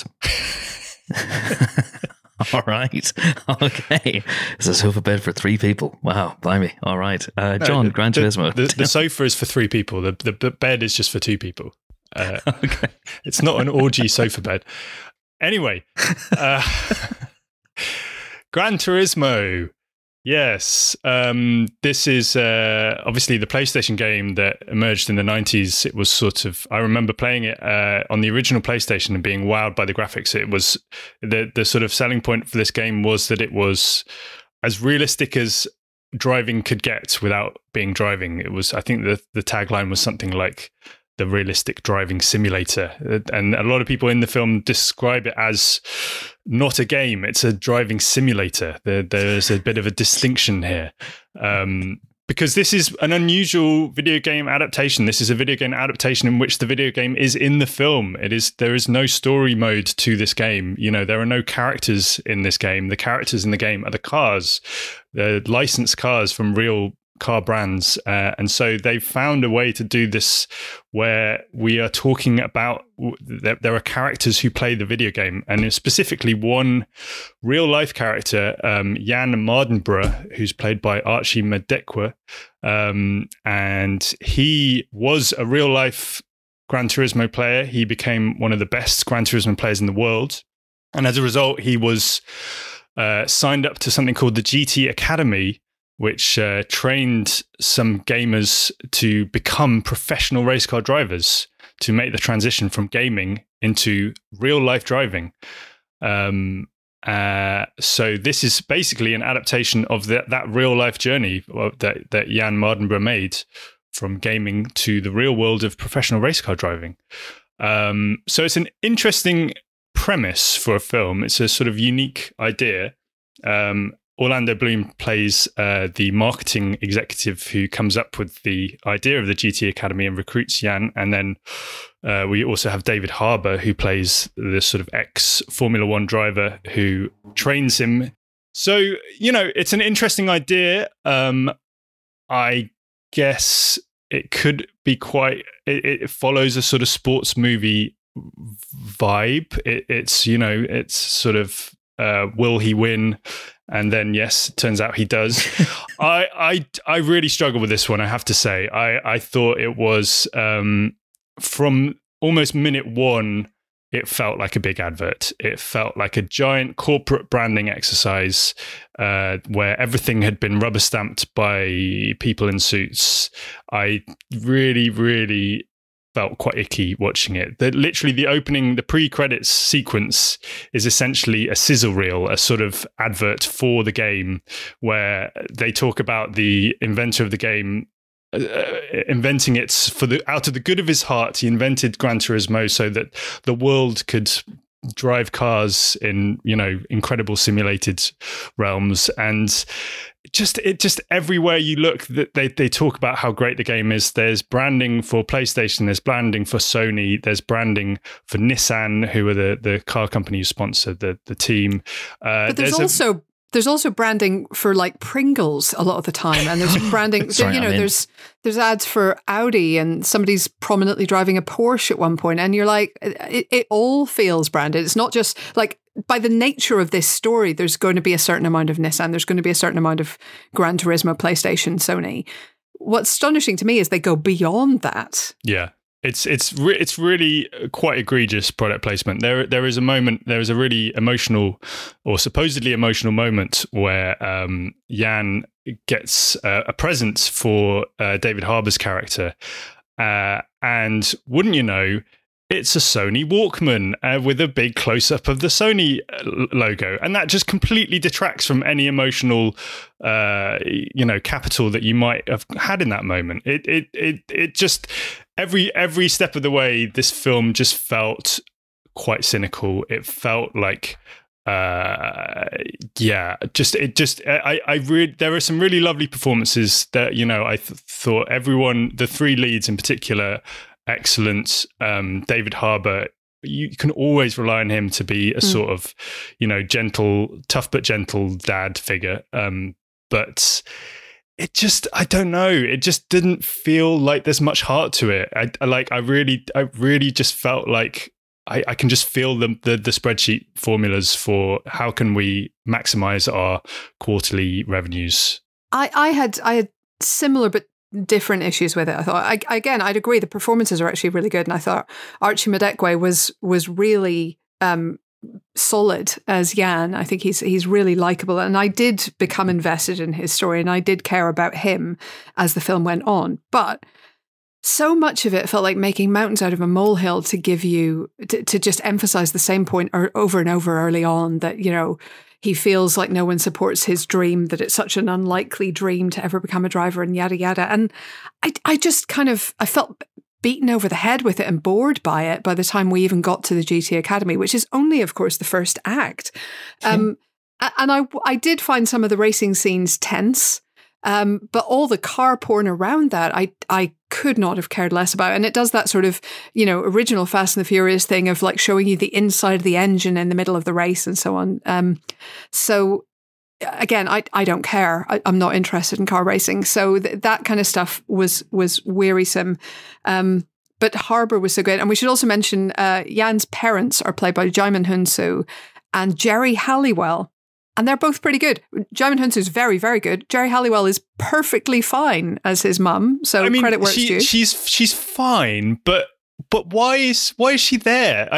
All right. Okay. It's a sofa bed for 3 people. Wow. Blimey. All right. John, Gran Turismo. The sofa is for 3 people. The bed is just for 2 people. Okay. It's not an orgy sofa bed. Anyway. Gran Turismo. Yes. This is obviously the PlayStation game that emerged in the 90s. It was sort of, I remember playing it on the original PlayStation and being wowed by the graphics. It was the sort of selling point for this game was that it was as realistic as driving could get without being driving. It was, I think the tagline was something like the realistic driving simulator. And a lot of people in the film describe it as not a game, it's a driving simulator. There's a bit of a distinction here. Because this is an unusual video game adaptation. This is a video game adaptation in which the video game is in the film. There is no story mode to this game. You know, there are no characters in this game. The characters in the game are the cars, the licensed cars from real car brands, and so they've found a way to do this where we are talking about there are characters who play the video game, and specifically one real life character, Jan Mardenborough, who's played by Archie Madekwe, and he was a real life Gran Turismo player. He became one of the best Gran Turismo players in the world, and as a result he was signed up to something called the GT Academy, which trained some gamers to become professional race car drivers, to make the transition from gaming into real life driving. So this is basically an adaptation of that real life journey that Jan Mardenborough made from gaming to the real world of professional race car driving. So it's an interesting premise for a film. It's a sort of unique idea. Orlando Bloom plays the marketing executive who comes up with the idea of the GT Academy and recruits Jan. And then we also have David Harbour, who plays the sort of ex-Formula One driver who trains him. So, you know, it's an interesting idea. I guess it could be quite... It follows a sort of sports movie vibe. It's, you know, it's sort of... will he win? And then, yes, it turns out he does. I really struggle with this one, I have to say. I thought it was, from almost minute 1, it felt like a big advert. It felt like a giant corporate branding exercise where everything had been rubber stamped by people in suits. I really, really felt quite icky watching it. Literally the pre-credits sequence is essentially a sizzle reel, a sort of advert for the game where they talk about the inventor of the game inventing it out of the good of his heart. He invented Gran Turismo so that the world could drive cars in, incredible simulated realms. And just everywhere you look, that they talk about how great the game is. There's branding for PlayStation, there's branding for Sony, there's branding for Nissan, who are the car company who sponsored the team. But there's also branding for like Pringles a lot of the time, and there's branding. There's ads for Audi, and somebody's prominently driving a Porsche at one point, and you're like, it all feels branded. It's not just like, by the nature of this story, there's going to be a certain amount of Nissan, there's going to be a certain amount of Gran Turismo, PlayStation, Sony. What's astonishing to me is they go beyond that. Yeah. It's really quite egregious product placement. There is a really emotional, or supposedly emotional moment where Jan gets a present for David Harbour's character, and wouldn't you know, it's a Sony Walkman with a big close-up of the Sony logo, and that just completely detracts from any emotional, capital that you might have had in that moment. It just every step of the way, this film just felt quite cynical. It felt like, there are some really lovely performances that I thought everyone, the three leads in particular, excellent. David Harbour, you can always rely on him to be a sort of, gentle, tough but gentle dad figure. But it just, I don't know. It just didn't feel like there's much heart to it. I really just felt like I can just feel the spreadsheet formulas for how can we maximize our quarterly revenues. I had similar but different issues with it. I thought, I'd agree, the performances are actually really good, and I thought Archie Madekwe was really solid as Jan. I think he's really likable, and I did become invested in his story, and I did care about him as the film went on. But so much of it felt like making mountains out of a molehill to give you to just emphasize the same point over and over early on, that he feels like no one supports his dream, that it's such an unlikely dream to ever become a driver, and yada yada. And I just I felt beaten over the head with it and bored by it by the time we even got to the GT Academy, which is only, of course, the first act. And I did find some of the racing scenes tense, but all the car porn around that, I could not have cared less about. And it does that sort of, original Fast and the Furious thing of like showing you the inside of the engine in the middle of the race and so on. So again, I don't care. I'm not interested in car racing. So that kind of stuff was wearisome. But Harbour was so good. And we should also mention Jan's parents are played by Djimon Hounsou and Jerry Halliwell. And they're both pretty good. Djimon Hounsou is very, very good. Jerry Halliwell is perfectly fine as his mum. So credit where it's due. She's fine, but why is she there?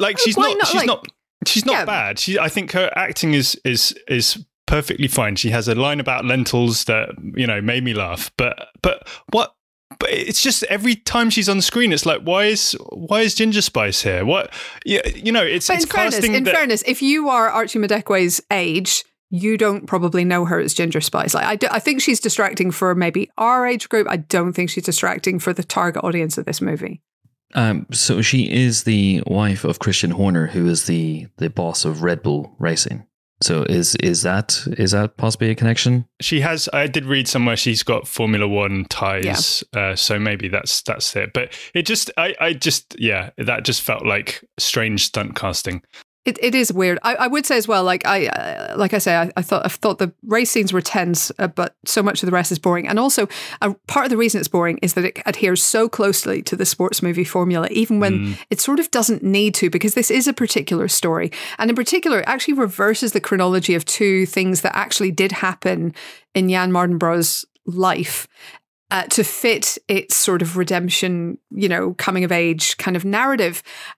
She's not bad. I think her acting is perfectly fine. She has a line about lentils that made me laugh. But what? But it's just every time she's on the screen, it's like, why is Ginger Spice here? What? It's casting. In fairness, if you are Archie Madekwe's age, you don't probably know her as Ginger Spice. Like I think she's distracting for maybe our age group. I don't think she's distracting for the target audience of this movie. So she is the wife of Christian Horner, who is the boss of Red Bull Racing. So is that possibly a connection? She has. I did read somewhere she's got Formula One ties. Yeah. So maybe that's it. But it just, that just felt like strange stunt casting. It is weird. I would say as well, I thought the race scenes were tense, but so much of the rest is boring. And also, part of the reason it's boring is that it adheres so closely to the sports movie formula, even when it sort of doesn't need to, because this is a particular story. And in particular, it actually reverses the chronology of two things that actually did happen in Jan Mardenborough's life. To fit its sort of redemption, coming of age kind of narrative.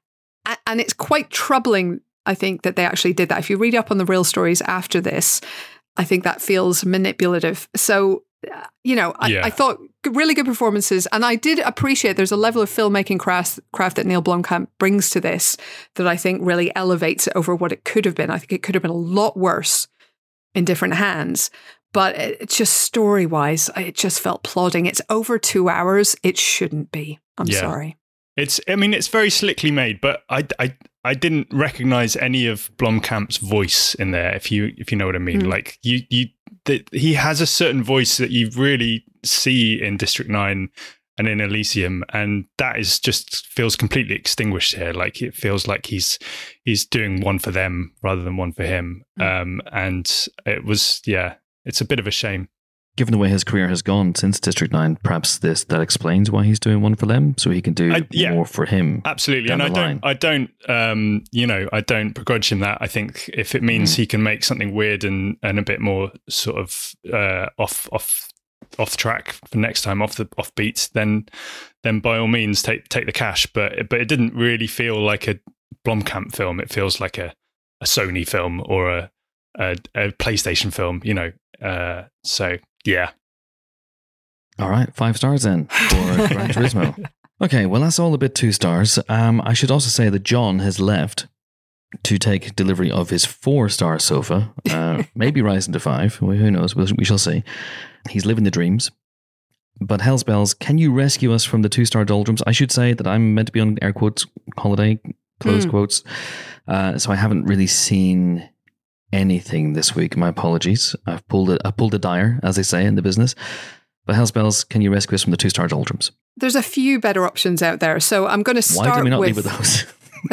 And it's quite troubling, I think, that they actually did that. If you read up on the real stories after this, I think that feels manipulative. So, I thought really good performances. And I did appreciate there's a level of filmmaking craft that Neil Blomkamp brings to this that I think really elevates it over what it could have been. I think it could have been a lot worse in different hands. But it just story-wise, it just felt plodding. It's over 2 hours. It shouldn't be. I'm sorry. It's very slickly made, but I didn't recognize any of Blomkamp's voice in there. If you know what I mean, like he has a certain voice that you really see in District 9 and in Elysium, and that is just feels completely extinguished here. Like it feels like he's doing one for them rather than one for him. And it was it's a bit of a shame. Given the way his career has gone since District 9, perhaps that explains why he's doing one for them, so he can do more for him. Absolutely, and I don't begrudge him that. I think if it means he can make something weird and a bit more sort of off track for next time, off beat, then by all means take the cash. But it didn't really feel like a Blomkamp film. It feels like a Sony film or a PlayStation film. So. Yeah. All right, 5 stars then for Gran Turismo. Okay, well, that's all a bit 2 stars. I should also say that John has left to take delivery of his 4-star sofa, maybe rising to 5. Well, who knows? We shall see. He's living the dreams. But Hellspells, can you rescue us from the 2-star doldrums? I should say that I'm meant to be on air quotes holiday, close quotes. So I haven't really seen anything this week. My apologies. I've pulled a Dyer, as they say in the business. But Hellspells, can you rescue us from the 2-star doldrums? There's a few better options out there. So I'm going to start with... Why do we not leave with those?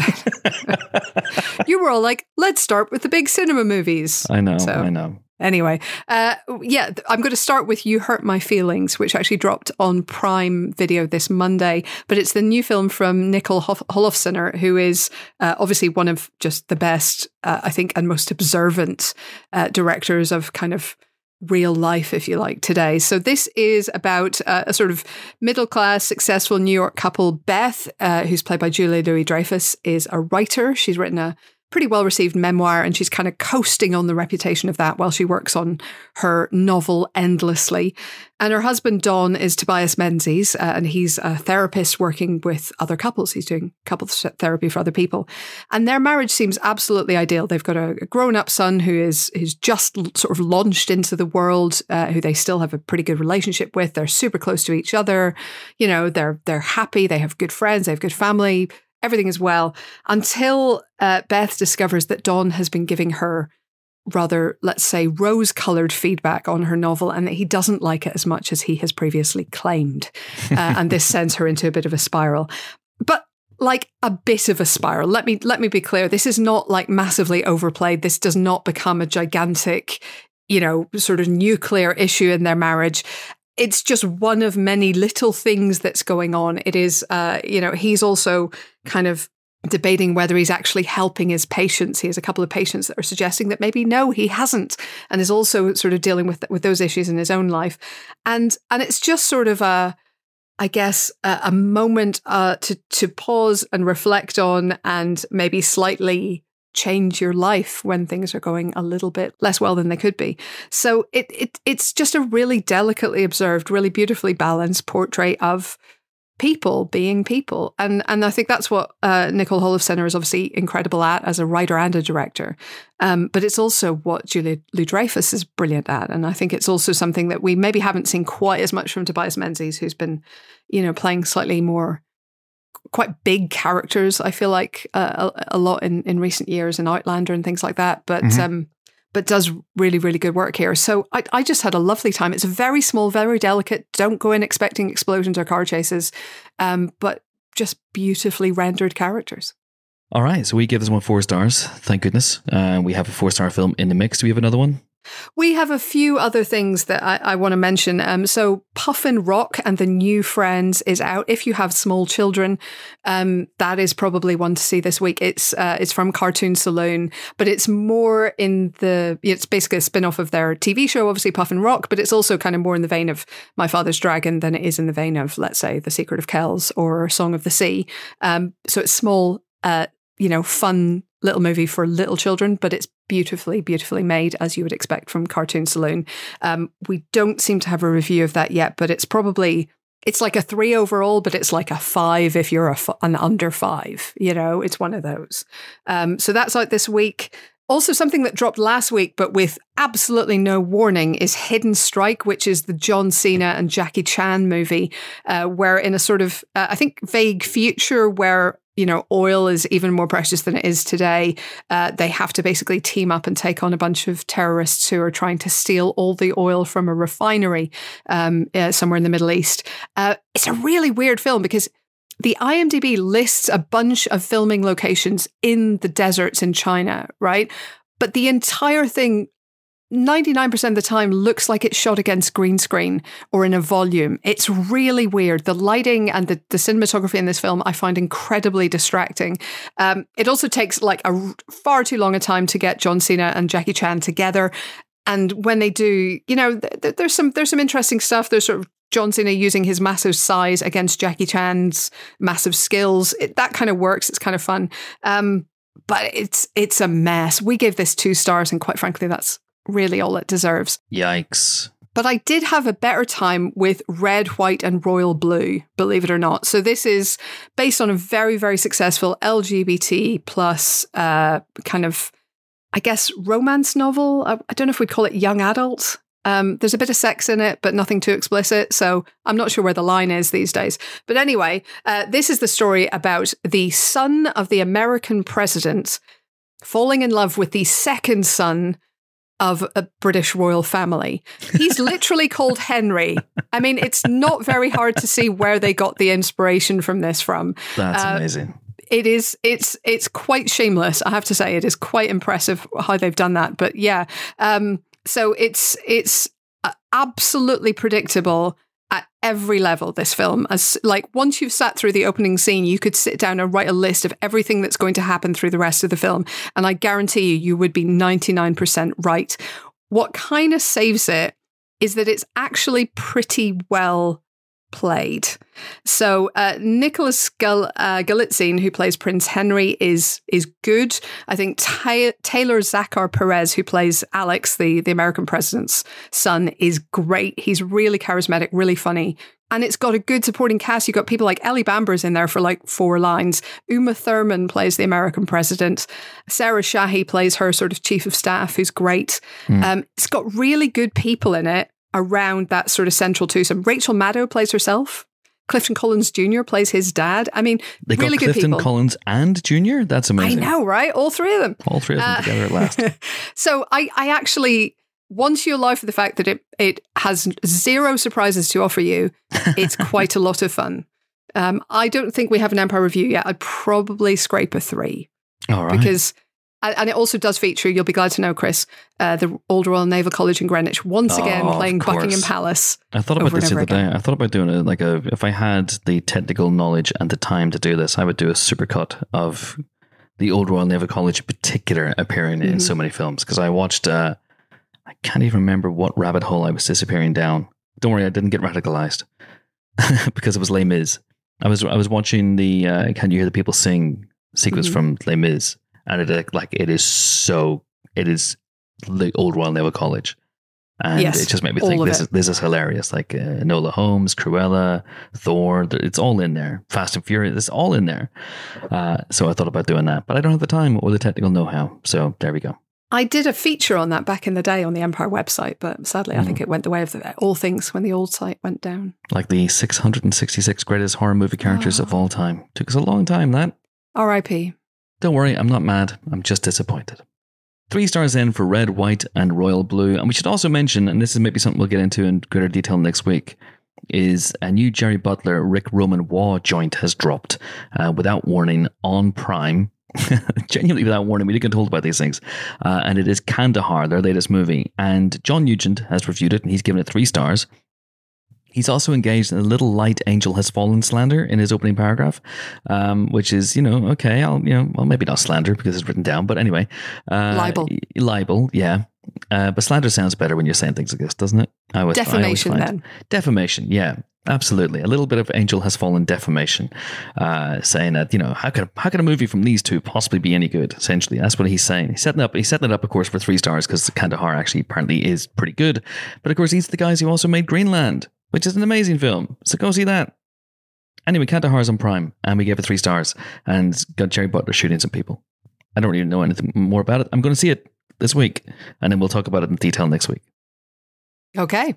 You were all like, let's start with the big cinema movies. I know. Anyway, I'm going to start with You Hurt My Feelings, which actually dropped on Prime Video this Monday. But it's the new film from Nicole Holofcener, who is obviously one of just the best, I think, and most observant directors of kind of real life, if you like, today. So this is about a sort of middle-class, successful New York couple. Beth, who's played by Julia Louis-Dreyfus, is a writer. She's written a pretty well-received memoir, and she's kind of coasting on the reputation of that while she works on her novel endlessly. And her husband, Don, is Tobias Menzies, and he's a therapist working with other couples. He's doing couples therapy for other people. And their marriage seems absolutely ideal. They've got a grown-up son who's just sort of launched into the world, who they still have a pretty good relationship with. They're super close to each other. They're happy. They have good friends. They have good family. Everything is well, until Beth discovers that Don has been giving her rather, let's say, rose-coloured feedback on her novel, and that he doesn't like it as much as he has previously claimed. And this sends her into a bit of a spiral. But like a bit of a spiral. Let me be clear. This is not like massively overplayed. This does not become a gigantic, sort of nuclear issue in their marriage. It's just one of many little things that's going on. It is, he's also kind of debating whether he's actually helping his patients. He has a couple of patients that are suggesting that maybe no, he hasn't, and is also sort of dealing with those issues in his own life. And it's just sort of a moment to pause and reflect on, and maybe slightly change your life when things are going a little bit less well than they could be. So it's just a really delicately observed, really beautifully balanced portrait of people being people. And I think that's what Nicole Holofcener is obviously incredible at as a writer and a director. But it's also what Julia Louis-Dreyfus is brilliant at. And I think it's also something that we maybe haven't seen quite as much from Tobias Menzies, who's been, playing slightly more quite big characters, I feel like, a lot in recent years, in Outlander and things like that, but does really, really good work here. So I just had a lovely time. It's very small, very delicate. Don't go in expecting explosions or car chases, but just beautifully rendered characters. All right, so we give this one 4 stars. Thank goodness. We have a 4-star film in the mix. Do we have another one? We have a few other things that I want to mention. So Puffin Rock and the New Friends is out. If you have small children, that is probably one to see this week. It's from Cartoon Saloon, but it's more it's basically a spin-off of their TV show, obviously Puffin Rock, but it's also kind of more in the vein of My Father's Dragon than it is in the vein of, let's say, The Secret of Kells or Song of the Sea. So it's small, fun little movie for little children, but it's beautifully, beautifully made, as you would expect from Cartoon Saloon. We don't seem to have a review of that yet, but it's like a 3 overall, but it's like a 5 if you're an under 5. It's one of those. So that's out this week. Also, something that dropped last week, but with absolutely no warning, is Hidden Strike, which is the John Cena and Jackie Chan movie, where in a sort of, I think, vague future where, oil is even more precious than it is today, they have to basically team up and take on a bunch of terrorists who are trying to steal all the oil from a refinery somewhere in the Middle East. It's a really weird film because the IMDb lists a bunch of filming locations in the deserts in China, right? But the entire thing, 99% of the time, looks like it's shot against green screen or in a volume. It's really weird. The lighting and the cinematography in this film I find incredibly distracting. It also takes like a far too long a time to get John Cena and Jackie Chan together. And when they do, there's some interesting stuff. There's sort of John Cena using his massive size against Jackie Chan's massive skills. That kind of works. It's kind of fun. But it's a mess. We gave this 2 stars, and quite frankly, that's really all it deserves. Yikes. But I did have a better time with Red, White, and Royal Blue, believe it or not. So this is based on a very, very successful LGBT plus kind of, I guess, romance novel. I don't know if we'd call it young adult. There's a bit of sex in it, but nothing too explicit. So I'm not sure where the line is these days. But anyway, this is the story about the son of the American president falling in love with the second son of a British royal family. He's literally called Henry. I mean, it's not very hard to see where they got the inspiration from this from. That's amazing. It's quite shameless, I have to say. It is quite impressive how they've done that. But yeah, so it's absolutely predictable at every level, this film. As like once you've sat through the opening scene, you could sit down and write a list of everything that's going to happen through the rest of the film. And I guarantee you would be 99% right. What kind of saves it is that it's pretty well played. So Nicholas Galitzine, who plays Prince Henry, is good. I think Taylor Zachar Perez, who plays Alex, the American president's son, is great. He's really charismatic, really funny. And it's got a good supporting cast. You've got people like Ellie Bamber's in there for like 4 lines. Uma Thurman plays the American president. Sarah Shahi plays her sort of chief of staff, who's great. It's got really good people in it around that sort of central twosome. Rachel Maddow plays herself. Clifton Collins Jr. plays his dad. I mean, they really got good Clifton people. Collins and Jr.? That's amazing. I know, right? All 3 of them. All 3 of them together at last. So I actually, once you allow for the fact that it has 0 surprises to offer you, it's quite a lot of fun. I don't think we have an Empire review yet. I'd probably scrape a 3. All right. Because, and it also does feature, you'll be glad to know, Chris, the Old Royal Naval College in Greenwich, once again playing Buckingham Palace. I thought about this the other day. I thought about doing if I had the technical knowledge and the time to do this, I would do a supercut of the Old Royal Naval College in particular appearing in so many films. Because I watched, I can't even remember what rabbit hole I was disappearing down. Don't worry, I didn't get radicalized because it was Les Mis. I was watching the Can You Hear the People Sing sequence from Les Mis. And it is the Old Royal Naval College. And it just made me think this is hilarious. Like Enola Holmes, Cruella, Thor, it's all in there. Fast and Furious, it's all in there. So I thought about doing that, but I don't have the time or the technical know-how. So there we go. I did a feature on that back in the day on the Empire website, but sadly I think it went the way of all things when the old site went down. Like the 666 greatest horror movie characters of all time. Took us a long time, that. R.I.P. Don't worry, I'm not mad. I'm just disappointed. 3 stars in for Red, White, and Royal Blue. And we should also mention, and this is maybe something we'll get into in greater detail next week, is a new Jerry Butler, Rick Roman Waugh joint has dropped without warning on Prime. Genuinely without warning. We didn't get told about these things. And it is Kandahar, their latest movie. And John Nugent has reviewed it, and he's given it 3 stars. He's also engaged in a little light angel has fallen slander in his opening paragraph, which is, okay, well, maybe not slander because it's written down, but anyway. Libel, yeah. But slander sounds better when you're saying things like this, doesn't it? Defamation then. Defamation, yeah. Absolutely. A little bit of Angel Has Fallen defamation, saying that, how could a movie from these two possibly be any good? Essentially, that's what he's saying. He's setting it up, of course, for 3 stars because Kandahar actually apparently is pretty good. But of course, these are the guys who also made Greenland, which is an amazing film. So go see that. Anyway, Kandahar's on Prime, and we gave it 3 stars, and it's got Jerry Butler shooting some people. I don't really know anything more about it. I'm going to see it this week, and then we'll talk about it in detail next week. Okay.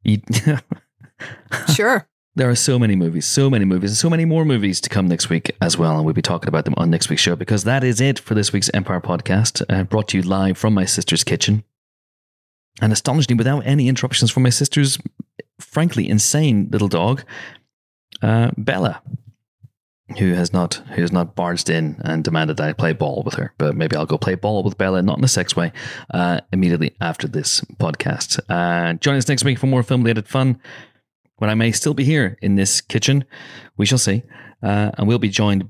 Sure. There are so many movies, and so many more movies to come next week as well, and we'll be talking about them on next week's show, because that is it for this week's Empire podcast, brought to you live from my sister's kitchen, and astonishingly without any interruptions from my sister's, frankly, insane little dog, Bella, who has not barged in and demanded that I play ball with her. But maybe I'll go play ball with Bella, not in a sex way, immediately after this podcast. Join us next week for more film-related fun, when I may still be here in this kitchen. We shall see. And we'll be joined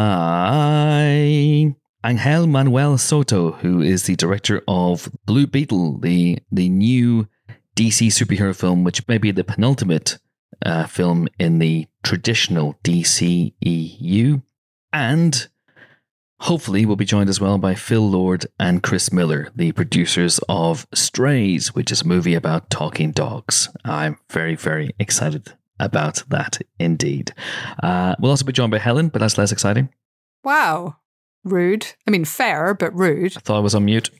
by Angel Manuel Soto, who is the director of Blue Beetle, the new DC superhero film, which may be the penultimate film in the traditional DCEU. And hopefully we'll be joined as well by Phil Lord and Chris Miller, the producers of Strays, which is a movie about talking dogs. I'm very, very excited about that indeed. We'll also be joined by Helen, but that's less exciting. Wow. Rude. I mean, fair, but rude. I thought I was on mute.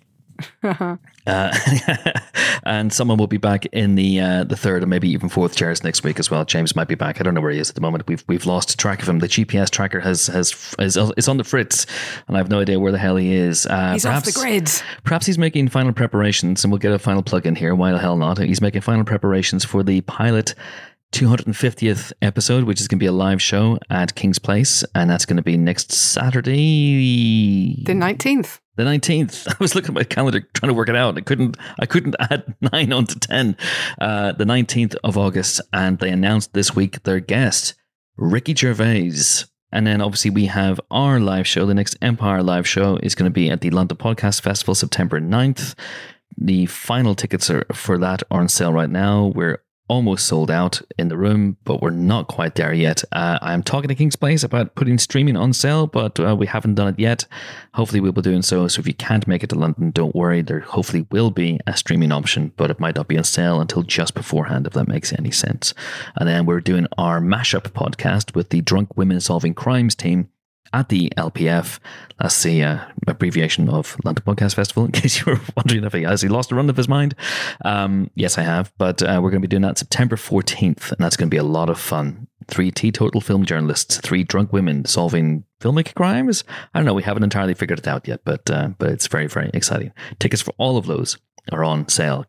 And someone will be back in the 3rd and maybe even 4th chairs next week as well. James might be back. I don't know where he is at the moment. We've lost track of him. The GPS tracker is on the fritz, and I have no idea where the hell he is. He's off the grid. Perhaps he's making final preparations, and we'll get a final plug in here. Why the hell not? He's making final preparations for the pilot 250th episode, which is going to be a live show at King's Place, and that's going to be next Saturday, the 19th. The 19th. I was looking at my calendar trying to work it out. I couldn't add 9 onto 10. The 19th of August, and they announced this week their guest, Ricky Gervais. And then obviously we have our live show. The next Empire live show is going to be at the London Podcast Festival, September 9th. The final tickets for that are on sale right now. We're almost sold out in the room, but we're not quite there yet. I'm talking to King's Place about putting streaming on sale, but we haven't done it yet. Hopefully we'll be doing so. So if you can't make it to London, don't worry. There hopefully will be a streaming option, but it might not be on sale until just beforehand, if that makes any sense. And then we're doing our mashup podcast with the Drunk Women Solving Crimes team at the LPF. That's the abbreviation of London Podcast Festival, in case you were wondering if has he lost the run of his mind. Yes, I have. But we're going to be doing that September 14th, and that's going to be a lot of fun. 3 teetotal film journalists, 3 drunk women solving filmmaking crimes. I don't know. We haven't entirely figured it out yet, but it's very, very exciting. Tickets for all of those are on sale.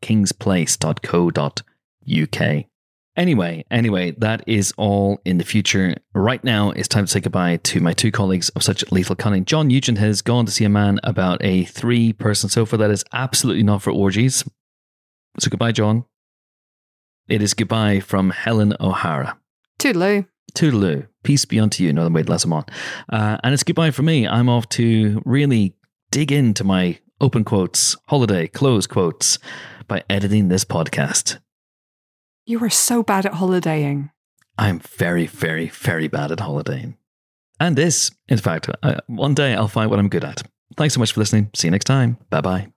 kingsplace.co.uk. Anyway, that is all in the future. Right now, it's time to say goodbye to my 2 colleagues of such lethal cunning. John Nugent has gone to see a man about a 3-person sofa that is absolutely not for orgies. So goodbye, John. It is goodbye from Helen O'Hara. Toodaloo. Toodaloo. Peace be unto you. No, wait, let them on. And it's goodbye for me. I'm off to really dig into my open quotes, holiday, close quotes by editing this podcast. You are so bad at holidaying. I'm very, very, very bad at holidaying. And this, in fact, one day I'll find what I'm good at. Thanks so much for listening. See you next time. Bye-bye.